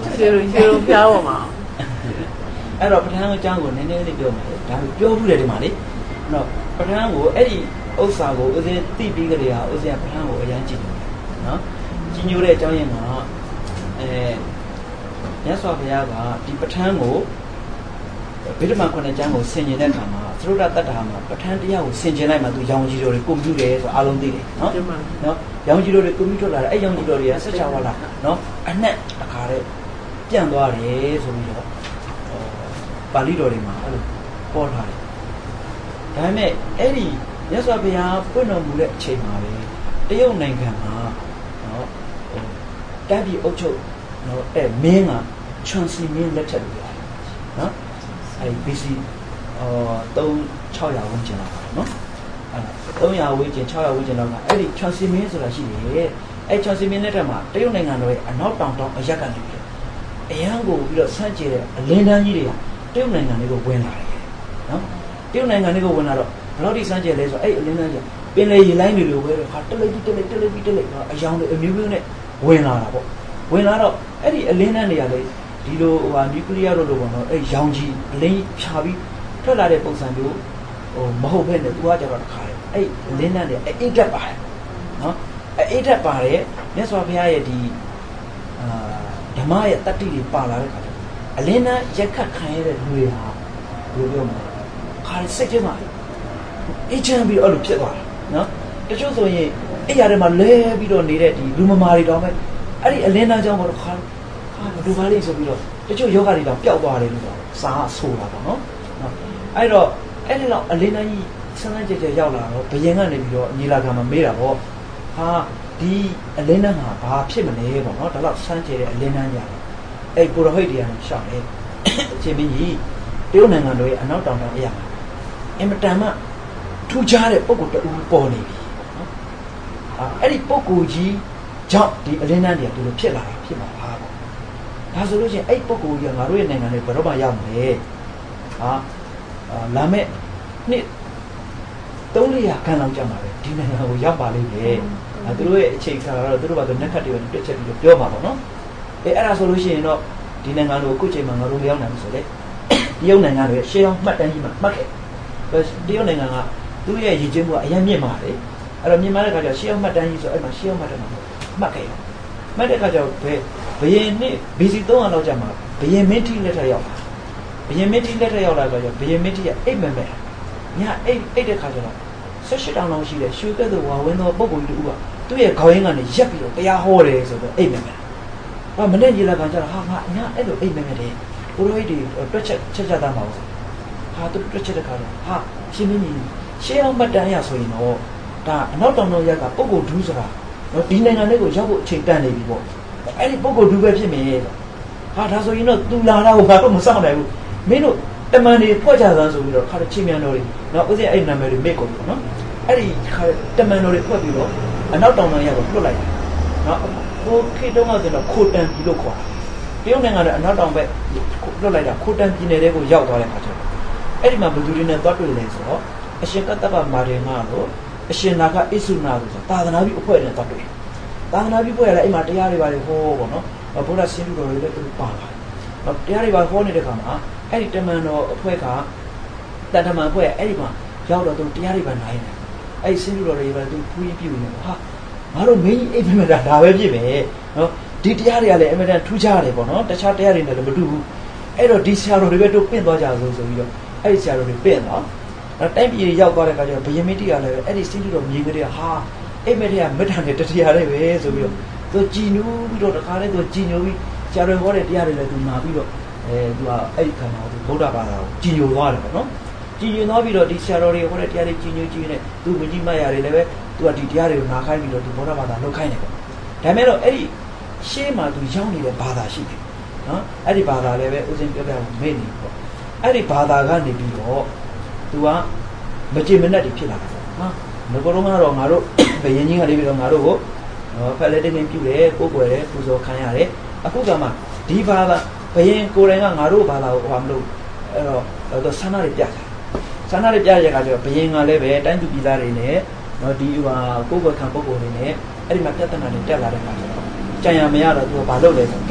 ရေလိုရေလိုဖျားပါမှာအဲ့တော့ပဋ္ဌာန်းအကြောင်းကိုနည်းနည်းလေးပြောမယ်ဒါပြောဘူးတယ်ဒီမှာလေအဲ့တော့ပဋ္ဌာန်းကိုအဲ့ဒီဥစ္စာကိုဥစဉ်သိပြီးကြတဲ့ဟာဥစဉ်ပဋ္ဌာန်းကိုအရင်ကြည့်တယ်နော်ကြည်ညိုတဲ့အကြောင်းရင်းမှာအဲမြတ်စွာဘုရားကဒီပဋ္ဌာန်းကိုဗိဓမာခုနှစ်ကျမ်းကိုဆင်ခြင်တဲ့အခါမှာသရုဒ္ဓတတ္တာမှာပဋ္ဌာန်းတရားကိုဆင်ခြင်လိုက်မှသူရောင်ကြီးတော်တွေကိုမြူတယ်ဆိုအားလုံးသိတယ်နော်နော်ရောင်ကြီးတော်တွေကိုမြူထွက်လာတယ်အဲ့ရောင်ကြီးတော်တွေကဆက်ချဝါလာနော်အနှက်တခါတည်းပြန့်သွားတယ်ဆိုပြီးတော့ပါဠိတော်တွေမှာအဲ့လိုပေါ်ထားတယ်ဒါပေမဲ့အဲ့ဒီမြတ်စွာဘုရားပွင့်တော်မူတဲ့အချိန်မှာပဲတရုတ်နိုင်ငံမှာနော်တန်ပြည်အုပ်ချုပ်နော်အဲ့မင်းကချွန်စီမင်းလက်ထက်လို့ရတယ်နော်အဲ့ ဘီ စီ အော်သုံးခြောက်ရာဝန်းကျင်လောက်ပါနော်အဲ့သုံးရာဝန်းကျင်ခြောက်ရာဝန်းကျင်လောက်ကအဲ့ဒီချွန်စီမင်းဆိုတာရှိတယ်အဲ့ချွန်စီမင်းလက်ထက်မှာတရုတ်နိုင်ငံတော်ရဲ့အနောက်တောင်တောင်အရက်ကနေပြီးအရန်ကိုပြီးတော့ဆန့်ကျင်တဲ့အလင်းတန်းကြီးတွေကတရုတ်နိုင်ငံတွေကိုဝင်လာတယ်နော်တရုတ်နိုင်ငံတွေကိုဝင်လာတော့ဘယ်လောက်ထိစမ်းကြဲလဲဆိုအဲ့အလင်းတန်းကြီးပင်လေရေလိုင်းတွေလိုပဲတော့ဟာတက်လိုက်တက်လိုက်တက်လိုက်တက်လိုက်အယောင်တွေအမျိုးမျိုးနဲ့ဝင်လာတာပေါ့ဝင်လာတော့အဲ့ဒီအလင်းတန်းတွေကလေဒီလိုဟိုဟာနျူကလ িয়ার တို့လိုပေါ့နော်အဲ့ရောင်ကြီးအလင်းဖြာပြီးထွက်လာတဲ့ပုံစံမျိုးဟိုမဟုတ်ဘဲနဲ့သူကကြတော့တခါလေအဲ့အလင်းတန်းတွေအဲ့အိတ်တက်ပါတယ်နော်အဲ့အိတ်တက်ပါတယ်မြတ်စွာဘုရားရဲ့ဒီအာဓမ္မရဲ့တတ္တိတွေပါလာတဲ့ခါကျအလင်းတန်းရက်ခတ်ခံရတဲ့လူတွေဟာဘယ်လိုပြောမလဲခါစိတ်ထဲမှာအချမ်းပြီးတော့အဲ့လိုဖြစ်သွားတာနော်တချို့ဆိုရင်အဲ့ရထဲမှာလဲပြီးတော့နေတဲ့ဒီလူမမာတွေတောင်ပဲအဲ့ဒီအလင်းတန်းကြောင့်ပေါ့ခါခါဒူပါလိဆိုပြီးတော့တချို့ယောဂတွေတောင်ပျောက်သွားတယ်လို့စာဆိုတာပေါ့နော်အဲ့တော့အဲ့ဒီတော့အလင်းတန်းကြီးဆန်းဆန်းကြဲကြဲရောက်လာတော့ဘယင်ကနေပြီးတော့ညီလာခံမှာမေးတာပေါ့ဟာဒီအလင်းတန်းဟာဘာဖြစ်မလဲပေါ့နော်ဒါတော့ဆန်းကျဲတဲ့အလင်းတန်းကြီးအဲ့ပုရောဟိတ်တွေကရှောက်တယ်အချင်းမင်းကြီးတရုတ်နိုင်ငံတို့ရဲ့အနောက်တောင်တောင်အရာအင်မတန်မှထူးခြားတဲ့ပုံကိုတူပေါ်နေပြီနော်အဲ့ဒီပုံကိုကြီးကြောင့်ဒီအလင်းတန်းတွေကဒီလိုဖြစ်လာတာဖြစ်မှာပါပေါ့ဒါဆိုလို့ရှိရင်အဲ့ပုံကိုကြီးကငါတို့ရဲ့နိုင်ငံတွေဘယ်တော့မှရောက်မလဲဟာလာမဲ့နှစ်သုံးလခန့်လောက်ကြာမှာပဲဒီနိုင်ငံကိုရောက်ပါလိမ့်မယ်အဲသူတို့ရဲ့အချိန်ခါကတော့သူတို့ဘာလို့နက်ခတ်တွေနဲ့တွက်ချက်ပြီးတော့ပြောမှာပေါ့နော်အဲအဲ့ဒါဆိုလို့ရှိရင်တော့ဒီနိုင်ငံကိုအခုချိန်မှာငါတို့မရောက်နိုင်ဘူးဆိုလေတရုတ်နိုင်ငံတွေရှေးအောင်မှတ်တမ်းကြီးမှာမှတ်ခဲ့တရုတ်နိုင်ငံကသူ့ရဲ့ရည်ကျင်းမှုကအရင်မြင့်ပါတယ်အဲ့တော့မြင့်မားတဲ့ခါကျရှေးအောင်မှတ်တမ်းကြီးဆိုအဲ့မှာရှေးအောင်မှတ်တမ်းမှာမှတ်ခဲ့မှတ်တဲ့ခါကျဘယ်ဘယင်နှစ် ဘီ စီ သုံးရာလောက်ကြာမှာဘယင်မင်းတိလက်ထက်ရောက်လာဘယင်မင်းတိလက်ထက်ရောက်လာဆိုတော့ဘယင်မင်းတိကအိတ်မက်မဲ့ညအိတ်အိတ်တဲ့ခါကျတော့ဆက်ရှိတောင်လောက်ရှိတယ်ရွှေကဲ့သို့ဝါဝင်းသောပုံပုံတူကသူ့ရဲ့ခေါင်းရင်းကနေရက်ပြီးတော့တရားဟောတယ်ဆိုတော့အိတ်မက်မဲ့ဟာမနေ့ကြီးလာကကျတော့ဟာငါညအဲ့လိုအိတ်မက်မဲ့တယ်ဘုရားကြီးတွေတွက်ချက်ချက်ချက်သားမှာပေါ့ဟာသူတွက်ချက်တဲ့ခါကျဟာရှင်းမင်းကြီးရှေးအောင်မတန်ရဆိုရင်တော့ဒါအနောက်တောင်တော်ရက်ကပုံပုံဒူးဆိုတာနော်ဒီနိုင်ငံလေးကိုရောက်ဖို့အချိန်တန်နေပြီပေါ့အဲ့ဒီပုံပုံဒူးပဲဖြစ်မယ်ဟာဒါဆိုရင်တော့သူလာတာကိုဘာလို့မစောင့်နိုင်ဘူးမင်းတို့တမန်တွေဖွဲ့ကြသားဆိုပြီးတော့ခါတဲ့ချင်းမြန်တော်တွေနော်ဥစဉ်အဲ့နာမည်တွေမိတ်ကုန်ပြီနော်အဲ့ဒီတမန်တော်တွေဖွဲ့ပြီးတော့အနောက်တောင်တော်ရက်ကိုလွတ်လိုက်တယ်နော်ဟိုခေတုန်းကဆိုတော့ခိုတန်ပြည်လို့ခေါ်တာတရုတ်နိုင်ငံကအနောက်တောင်ဘက်လွတ်လိုက်တာခိုတန်ပြည်နယ်တွေကိုရောက်သွားတဲ့ခါကျတော့အဲ့ဒီမှာဘယ်သူတွေနဲ့သွားတွေ့လဲဆိုတော့အရှင်ကတ္တပမာရေငါတို့အရှင်နာကအစ္ဆုနာတို့ဆိုတာသာသနာ့ပြုအဖွဲ့နဲ့သွားတွေ့သာသနာ့ပြုအဖွဲ့ကလည်းအဲ့မှာတရားတွေပါလေဟောပေါ့နော်ဘုရားဆင်းတုတော်တွေလည်းသူပါလာတယ်တရားတွေပါဟောနေတဲ့ခါမှာအဲ့ဒီတမန်တော်အဖွဲ့ကတန်တမန်အဖွဲ့အဲ့ဒီမှာရောက်တော့သူတရားတွေပါနိုင်တယ်အဲ့ဒီဆင်းတုတော်တွေပဲသူဖူးရင်ပြုနေတယ်ဟာငါတို့မင်းကြီးအိပ်ပြမတာဒါပဲဖြစ်ပဲနော်ဒီတရားတွေကလည်းအမှန်တန်ထူးခြားတယ်ပေါ့နော်တခြားတရားတွေနဲ့လည်းမတူဘူးအဲ့တော့ဒီဆရာတော်တွေပဲတို့ပင့်သွားကြလို့ဆိုပြီးတော့အဲ့ဒီဆရာတော်တွေပင့်တော့နောက်တိုင်းပြည်ရောက်သွားတဲ့ခါကျတော့ဘယင်မတိကလည်းအဲ့ဒီဆင်းတုတော်မြင်ကြတဲ့ဟာအိပ်မတဲ့ကမက်ထာနဲ့တတရားလေးပဲဆိုပြီးတော့သူကြည်နူးပြီးတော့တခါလေးသူကြည်ညိုပြီးဆရာတော်ဟောတဲ့တရားတွေလည်းသူနာပြီးတော့အဲသူကအဲ့ဒီခန္ဓာကိုဗုဒ္ဓဘာသာကိုကြည်ညိုသွားတယ်ပေါ့နော်ကြည်ညိုသွားပြီးတော့ဒီဆရာတော်တွေဟောတဲ့တရားတွေကြည်ညိုကြည်နေသူမကြည့်မှရတယ်လည်းပဲသူကဒီတရားတွေကိုနာခိုင်းပြီးတော့ဒီဗုဒ္ဓဘာသာလောက်ခိုင်းတယ်ပေါ့ဒါပေမဲ့တော့အဲ့ဒီရှေးမှာသူရောက်နေတဲ့ဘာသာရှိတယ်နော်အဲ့ဒီဘာသာလည်းပဲဥစဉ်ပြောပြဖို့မေ့နေပေါ့အဲ့ဒီဘာသာကနေပြီးတော့သူကမကြည်မနဲ့တည်ဖြစ်လာတာပေါ့ဟာငါကတော့ကတော့ငါတို့ဘယင်းကြီးကလေးပြီးတော့ငါတို့ကိုဖက်လက်တင်းပြုတယ်ပို့ကွယ်တယ်ပူဇော်ခံရတယ်အခုကမှဒီဘာသာဘယင်းကိုယ်တိုင်ကငါတို့ဘာသာကိုဟောမလို့အဲ့တော့တော့ဆန္ဒတွေပြတယ်ဆန္ဒတွေပြတဲ့အခါကျတော့ဘယင်းကလည်းပဲတိုင်းသူပြည်သားတွေနဲ့နော်ဒီဟာကိုယ်ကွယ်ခံပုဂ္ဂိုလ်တွေနဲ့အဲ့ဒီမှာပြဿနာတွေတက်လာတဲ့အခါကျတော့ကြံရမရတော့သူကဘာလုပ်လဲဆိုကဲ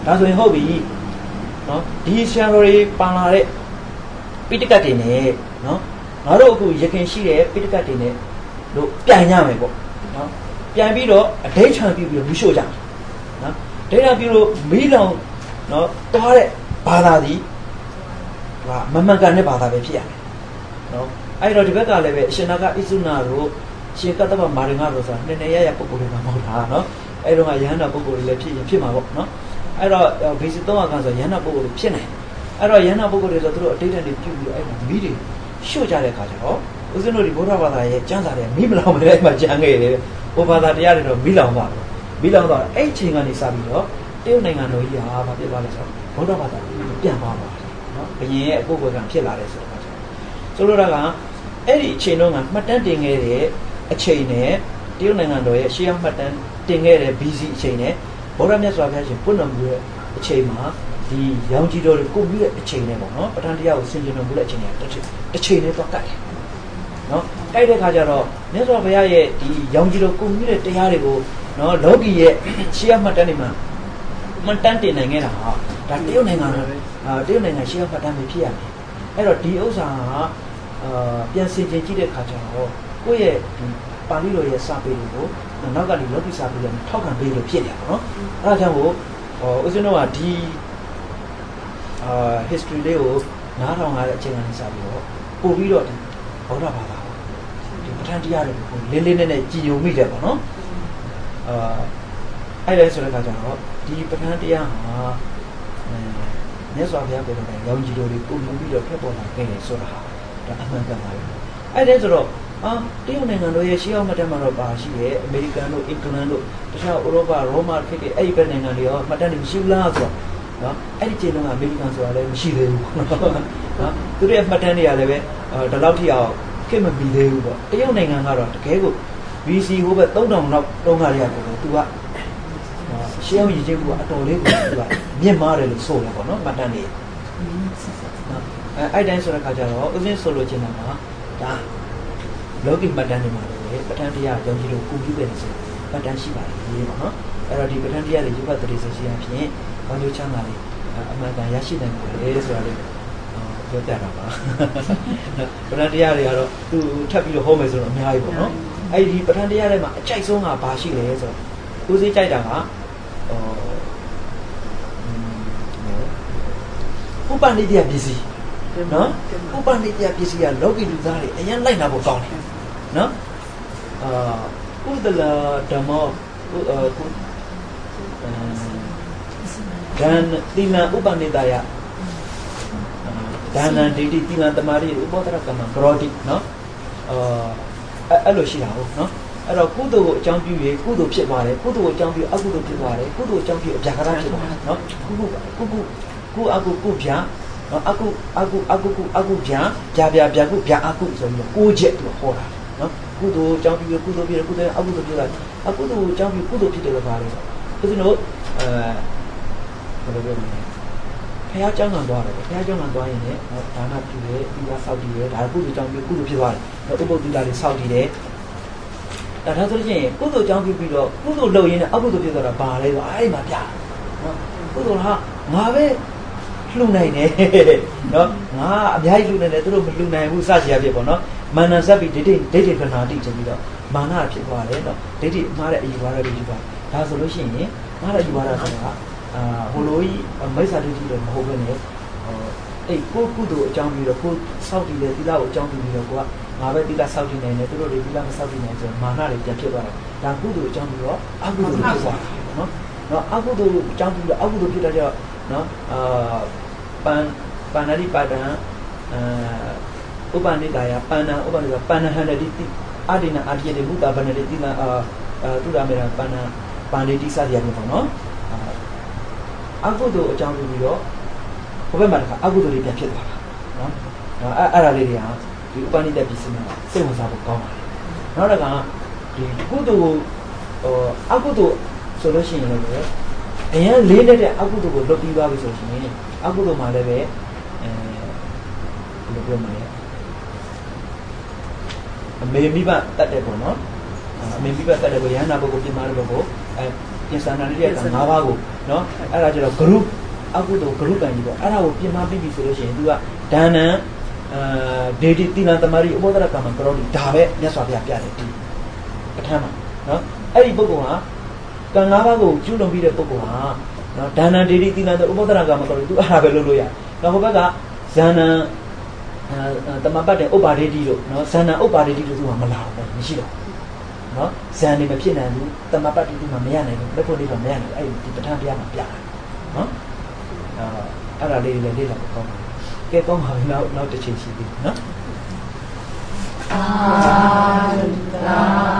ဒါဆိုရင်ဟုတ်ပြီနော်ဒီဆရာတော်တွေပန်လာတဲ့ပိဋကတ်တွေနဲ့နော်ငါတို့အခုရခင်ရှိတဲ့ပိဋကတ်တွေနဲ့တို့ပြန်ရမယ်ပေါ့နော်ပြန်ပြီးတော့အဓိဋ္ဌာန်ပြုပြီးတော့မီးရှို့ကြနော်ဒိဋ္ဌာန်ပြုလို့မီးလောင်နော်တွားတဲ့ဘာသာဒီဟာမမှန်ကန်တဲ့ဘာသာပဲဖြစ်ရတယ်နော်အဲ့တော့ဒီဘက်ကလည်းပဲအရှင်နာကအစ္ဆုနာတို့ရှင်ကတ္တဗမာရင်္ဂတို့ဆိုတာနည်းနည်းရရပုံကိုယ်တွေမှာမဟုတ်တာနော်အဲ့တော့ကယဟန္တာပုံကိုယ်တွေလည်းဖြစ်ရင်ဖြစ်မှာပေါ့နော်အဲ့တော့ဘေစီသုံးအခါဆိုယဟန္တာပုံကိုယ်တွေဖြစ်နိုင်အဲ့တော့ယဟန္တာပုံကိုယ်တွေဆိုသူတို့အတိတ်တည်းပြုပြီးအဲ့မှာမီးတွေရှို့ကြတဲ့အခါကျတော့ဦးဇင်းတို့ဒီဘုရားဘာသာရဲ့ကျမ်းစာတွေမီးမလောင်မတဲ့မှာကျန်ခဲ့တယ်ဘုရားဘာသာတရားတွေတော့မီးလောင်သွားတယ်မီးလောင်သွားအဲ့ချိန်ကနေစပြီးတော့တရုတ်နိုင်ငံတော်ကြီးဟာဘာဖြစ်သွားလဲဆိုတော့ဘုရားဘာသာပြန်သွားပါတယ်နော်ဘုရင်ရဲ့အပုပ်ကွယ်ကဖြစ်လာတယ်ဆိုတော့ဆိုလိုတာကအဲ့ဒီအချိန်တုန်းကမှတ်တမ်းတင်ခဲ့တဲ့အချိန်နဲ့တရုတ်နိုင်ငံတော်ရဲ့ရှေးဟောင်းမှတ်တမ်းတင်ခဲ့တဲ့ ဘီ စီ အချိန်နဲ့ဗုဒ္ဓမြတ်စွာဘုရားရှင်ပွင့်တော်မူတဲ့အချိန်မှာဒီရောင်ကြီးတော်တွေကိုပြီးတဲ့အချိန်နဲ့ပေါ့နော်ပဋ္ဌာန်းတရားကိုဆင်ခြင်တော်မူတဲ့အချိန်နဲ့တစ်ချိန်နဲ့တော့ကတ်တယ်နော်ကြိုက်တဲ့ခါကျတော့မြတ်စွာဘုရားရဲ့ဒီရောင်ကြီးတော်ကိုပြီးတဲ့တရားတွေကိုနော်လောကီရဲ့ရှေးဟောင်းမှတ်တမ်းတွေမှာမှတ်တမ်းတင်နိုင်ခဲ့တာဟာဒါတရုတ်နိုင်ငံတော်အာတရုတ်နိုင်ငံရှေးဟောင်းမှတ်တမ်းတွေဖြစ်ရမယ်အဲ့တော့ဒီဥစ္စာဟာအာပြန်ဆင်ခြင်ကြည့်တဲ့ခါကျတော့ကိုယ့်ရဲ့ဒီပါဠိတော်ရဲ့စာပေတွေကိုနောက်ကနေလောကီစာပေတွေထောက်ခံပေးလို့ဖြစ်တယ်ပေါ့နော်အဲဒါကြောင့်မို့ဟောဦးဇင်းတို့ကဒီအာ history လေးကိုနားထောင်ရတဲ့အချိန်ကနေစပြီးတော့ပို့ပြီးတော့ဒီဗုဒ္ဓဘာသာဒီပဋ္ဌာန်းတရားတွေကိုလေးလေးနက်နက်ကြည်ညိုမိတယ်ပေါ့နော်အာအဲ့ဒါဆိုတဲ့ခါကျတော့ဒီပဋ္ဌာန်းတရားဟာအဲမြတ်စွာဘုရားကိုယ်တိုင်ရောင်ကြီးတော်တွေကိုမြင်ပြီးတော့ဖက်ပေါ်လာခဲ့တယ်ဆိုတာဟာဒါအမှန်ကန်ပါပဲအဲ့ဒါဆိုတော့အာတရုတ်နိုင်ငံတို့ရဲ့ရှေးဟောင်းမှတ်တမ်းမှာတော့ပါရှိတယ်အမေရိကန်တို့အင်္ဂလန်တို့တခြားဥရောပရောမခေတ်တွေအဲ့ဒီဘက်နိုင်ငံတွေရောမှတ်တမ်းတွေမရှိဘူးလားဆိုတော့နော်အဲ့ဒီချိန်တုန်းကအမေရိကန်ဆိုတာလည်းမရှိသေးဘူးနော်သူတို့ရဲ့မှတ်တမ်းတွေကလည်းပဲဒီလောက်ထိအောင်ခေတ်မမီသေးဘူးပေါ့တရုတ်နိုင်ငံကတော့တကယ်ကို ဘီ စီ ဟိုဘက်သုံးထောင်လောက်တုန်းကတည်းကပေါ့သူကရှေးဟောင်းရည်ချင်းကအတော်လေးကိုသူကမြင့်မားတယ်လို့ဆိုတယ်ပေါ့နော်မှတ်တမ်းတွေနော်အဲ့အဲ့တိုင်းဆိုတဲ့ခါကျတော့ဥစဉ်ဆိုလိုချင်တာကဒါလောကီမှတ်တမ်းတွေမှာလည်းပဋ္ဌာန်းတရားရောင်ကြီးတို့ကုပြုတယ်ဆိုမှတ်တမ်းရှိပါတယ်ပေါ့နော်အဲ့တော့ဒီပဋ္ဌာန်းတရားတွေရုပ်ပတ်တရေဆိုရှိရင်ဖြင့်ကောင်းကျိုးချမ်းသာတွေအမှန်တန်ရရှိနိုင်တယ်ဆိုတာလေးပြောပြတာပါပဋ္ဌာန်းတရားတွေကတော့သူထပ်ပြီးတော့ဟောမယ်ဆိုတော့အများကြီးပေါ့နော်အဲ့ဒီပဋ္ဌာန်းတရားတွေမှာအကြိုက်ဆုံးကဘာရှိလဲဆိုတော့သူစိကြိုက်တာကဟိုဥပနိဒေယပစ္စည်းနော်ဥပနိဒေယပစ္စည်းကလောကီလူသားတွေအရင်လိုက်နာဖို့ကောင်းတယ်နော်အာကုသလဓမ္မောကုကုဒန်တိလံဥပနိဒယဒါနံဒိဋ္ဌိတိလံတမာရိဥပဒရကမ္မဂရောတိနော်အာအဲ့လိုရှိတာဟုတ်နော်အဲ့တော့ကုသိုလ်ကိုအကြောင်းပြု၍ကုသိုလ်ဖြစ်သွားတယ်ကုသိုလ်ကိုအကြောင်းပြုအကုသိုလ်ဖြစ်သွားတယ်ကုသိုလ်အကြောင်းပြုအဗျာကရဖြစ်သွားတယ်နော်ကုကုကုကုကုအကုကုဗျာနော်အကုအကုအကုကုအကုဗျာဗျာဗျာဗျာကုဗျာအကုဆိုပြီးတော့ကိုးချက်သူဟောတာနော်ကုသိုလ်အကြောင်းပြုကုသိုလ်ဖြစ်တယ်ကုသိုလ်အကုသိုလ်ဖြစ်တာအကုသိုလ်အကြောင်းပြုကုသိုလ်ဖြစ်တယ်လို့ပြောတယ်ဆိုဦးဇင်းတို့အဲဘယ်လိုပြောမလဲဖះเจ้าငံသွားတယ်ဖះเจ้าငံသွားရင်လည်းဒါနပြုတယ်ပြီးတော့စောက်တည်တယ်ဒါကုသိုလ်အကြောင်းပြုကုသိုလ်ဖြစ်သွားတယ်နော်ဥပုသ္တိတာတွေစောက်တည်တယ်ဒါဒါဆိုရင်ကုသိုလ်အကြောင်းပြုပြီးတော့ကုသိုလ်လုပ်ရင်းနဲ့အကုသိုလ်ဖြစ်သွားတာဘာလဲဆိုအဲ့ဒီမှာပြနော်ကုသိုလ်ဟာငါပဲလှူနိုင်တယ်နော်ငါအများကြီးလှူနိုင်တယ်သူတို့မလှူနိုင်ဘူးစကြရဖြစ်ပေါ့နော်မာနစပ်ပြီးဒိဋ္ဌိဒိဋ္ဌိကနာတိချင်ပြီးတော့မာနဖြစ်သွားတယ်နော်ဒိဋ္ဌိမှားတဲ့အယူဝါဒတွေယူသွားဒါဆိုလို့ရှိရင်မှားတဲ့အယူဝါဒဆိုတာအာဟိုလိုကြီးမိစ္ဆာဒိဋ္ဌိတော့မဟုတ်ဘဲနဲ့အဲ့ကိုကုသိုလ်အကြောင်းပြီးတော့ကိုစောက်တည်တဲ့သီလကိုအကြောင်းပြုပြီးတော့ကိုကငါပဲသီလစောက်တည်နိုင်တယ်သူတို့တွေသီလမစောက်တည်နိုင်ဆိုမာနတွေပြန်ဖြစ်သွားတယ်ဒါကုသိုလ်အကြောင်းပြီးတော့အကုသိုလ်ဖြစ်သွားတယ်နော်နော်အကုသိုလ်အကြောင်းပြီးတော့အကုသိုလ်ဖြစ်တဲ့ကြောင့်နော်အာပန်ပန္နတိပါဒံအာဥပနိဒါယပန္နဥပနိဒါပန္နဟန္တိတိအာဒိနအာတိယေမုတာပန္နတိတိလအာသူရမေရပန္နပန္နေတိစသည်အပြင်ပေါ့နော်အကုသိုလ်အကြောင်းပြုပြီးတော့ဘုဘက်မှာတခါအကုသိုလ်တွေပြန်ဖြစ်သွားတာနော်အဲ့အဲ့ဒါလေးတွေဟာဒီဥပနိဒပစ္စည်းမှာစိတ်ဝင်စားဖို့ကောင်းပါတယ်နောက်တစ်ခါဒီကုသိုလ်ဟိုအကုသိုလ်ဆိုလို့ရှိရင်လည်းအရင်လေးနဲ့တဲ့အကုသိုလ်ကိုလွတ်ပြီးသွားပြီဆိုရင်အကုသိုလ်မှာလည်းပဲအဲဘယ်လိုပြောမလဲအမေမိဘတတ်တယ်ပေါ့နော်အမေမိဘတတ်တယ်ကိုရဟန္တာပုဂ္ဂိုလ်ပြင်းမာတဲ့ပုဂ္ဂိုလ်အဲပြင်ဆင်နာလေးတဲ့ငါးပါးကိုနော်အဲ့ဒါကျတော့ group အခုတော့ group ကန်ကြီးပေါ့အဲ့ဒါကိုပြင်မပြီးပြီဆိုလို့ရှိရင် तू ကဒါနံအာဒေတိတိလံသမารိဥပဒရကမ္မကရောဒီဒါပဲမြတ်စွာဘုရားပြတယ်ဒီပဋ္ဌာန်းမှာနော်အဲ့ဒီပုဂ္ဂိုလ်ဟာကံငါးပါးကိုကျူးလွန်ပြီးတဲ့ပုဂ္ဂိုလ်ဟာနော်ဒါနံဒေတိတိလံဥပဒရကမ္မကရော तू အဲ့ဒါပဲလုပ်လို့ရတယ်နောက်ဟိုဘက်ကဇာနံတမပတ်တဲ့ဥပါဒေတိတို့နော်ဇာနံဥပါဒေတိတို့ကမလာဘူးမရှိတော့နော်ဇာန်နေမဖြစ်နိုင်ဘူးတမပတ်တိတိမှမရနိုင်ဘူးလက်ဖို့လေးကမရနိုင်ဘူးအဲ့ဒီပဋ္ဌာန်းပြမှာပြတာနော်အဲ့ဒါလေးလေးလေးလာကောင်းပါကဲကောင်းပါပြီနောက်နောက်တစ်ချိန်ရှိပြီနော်အာ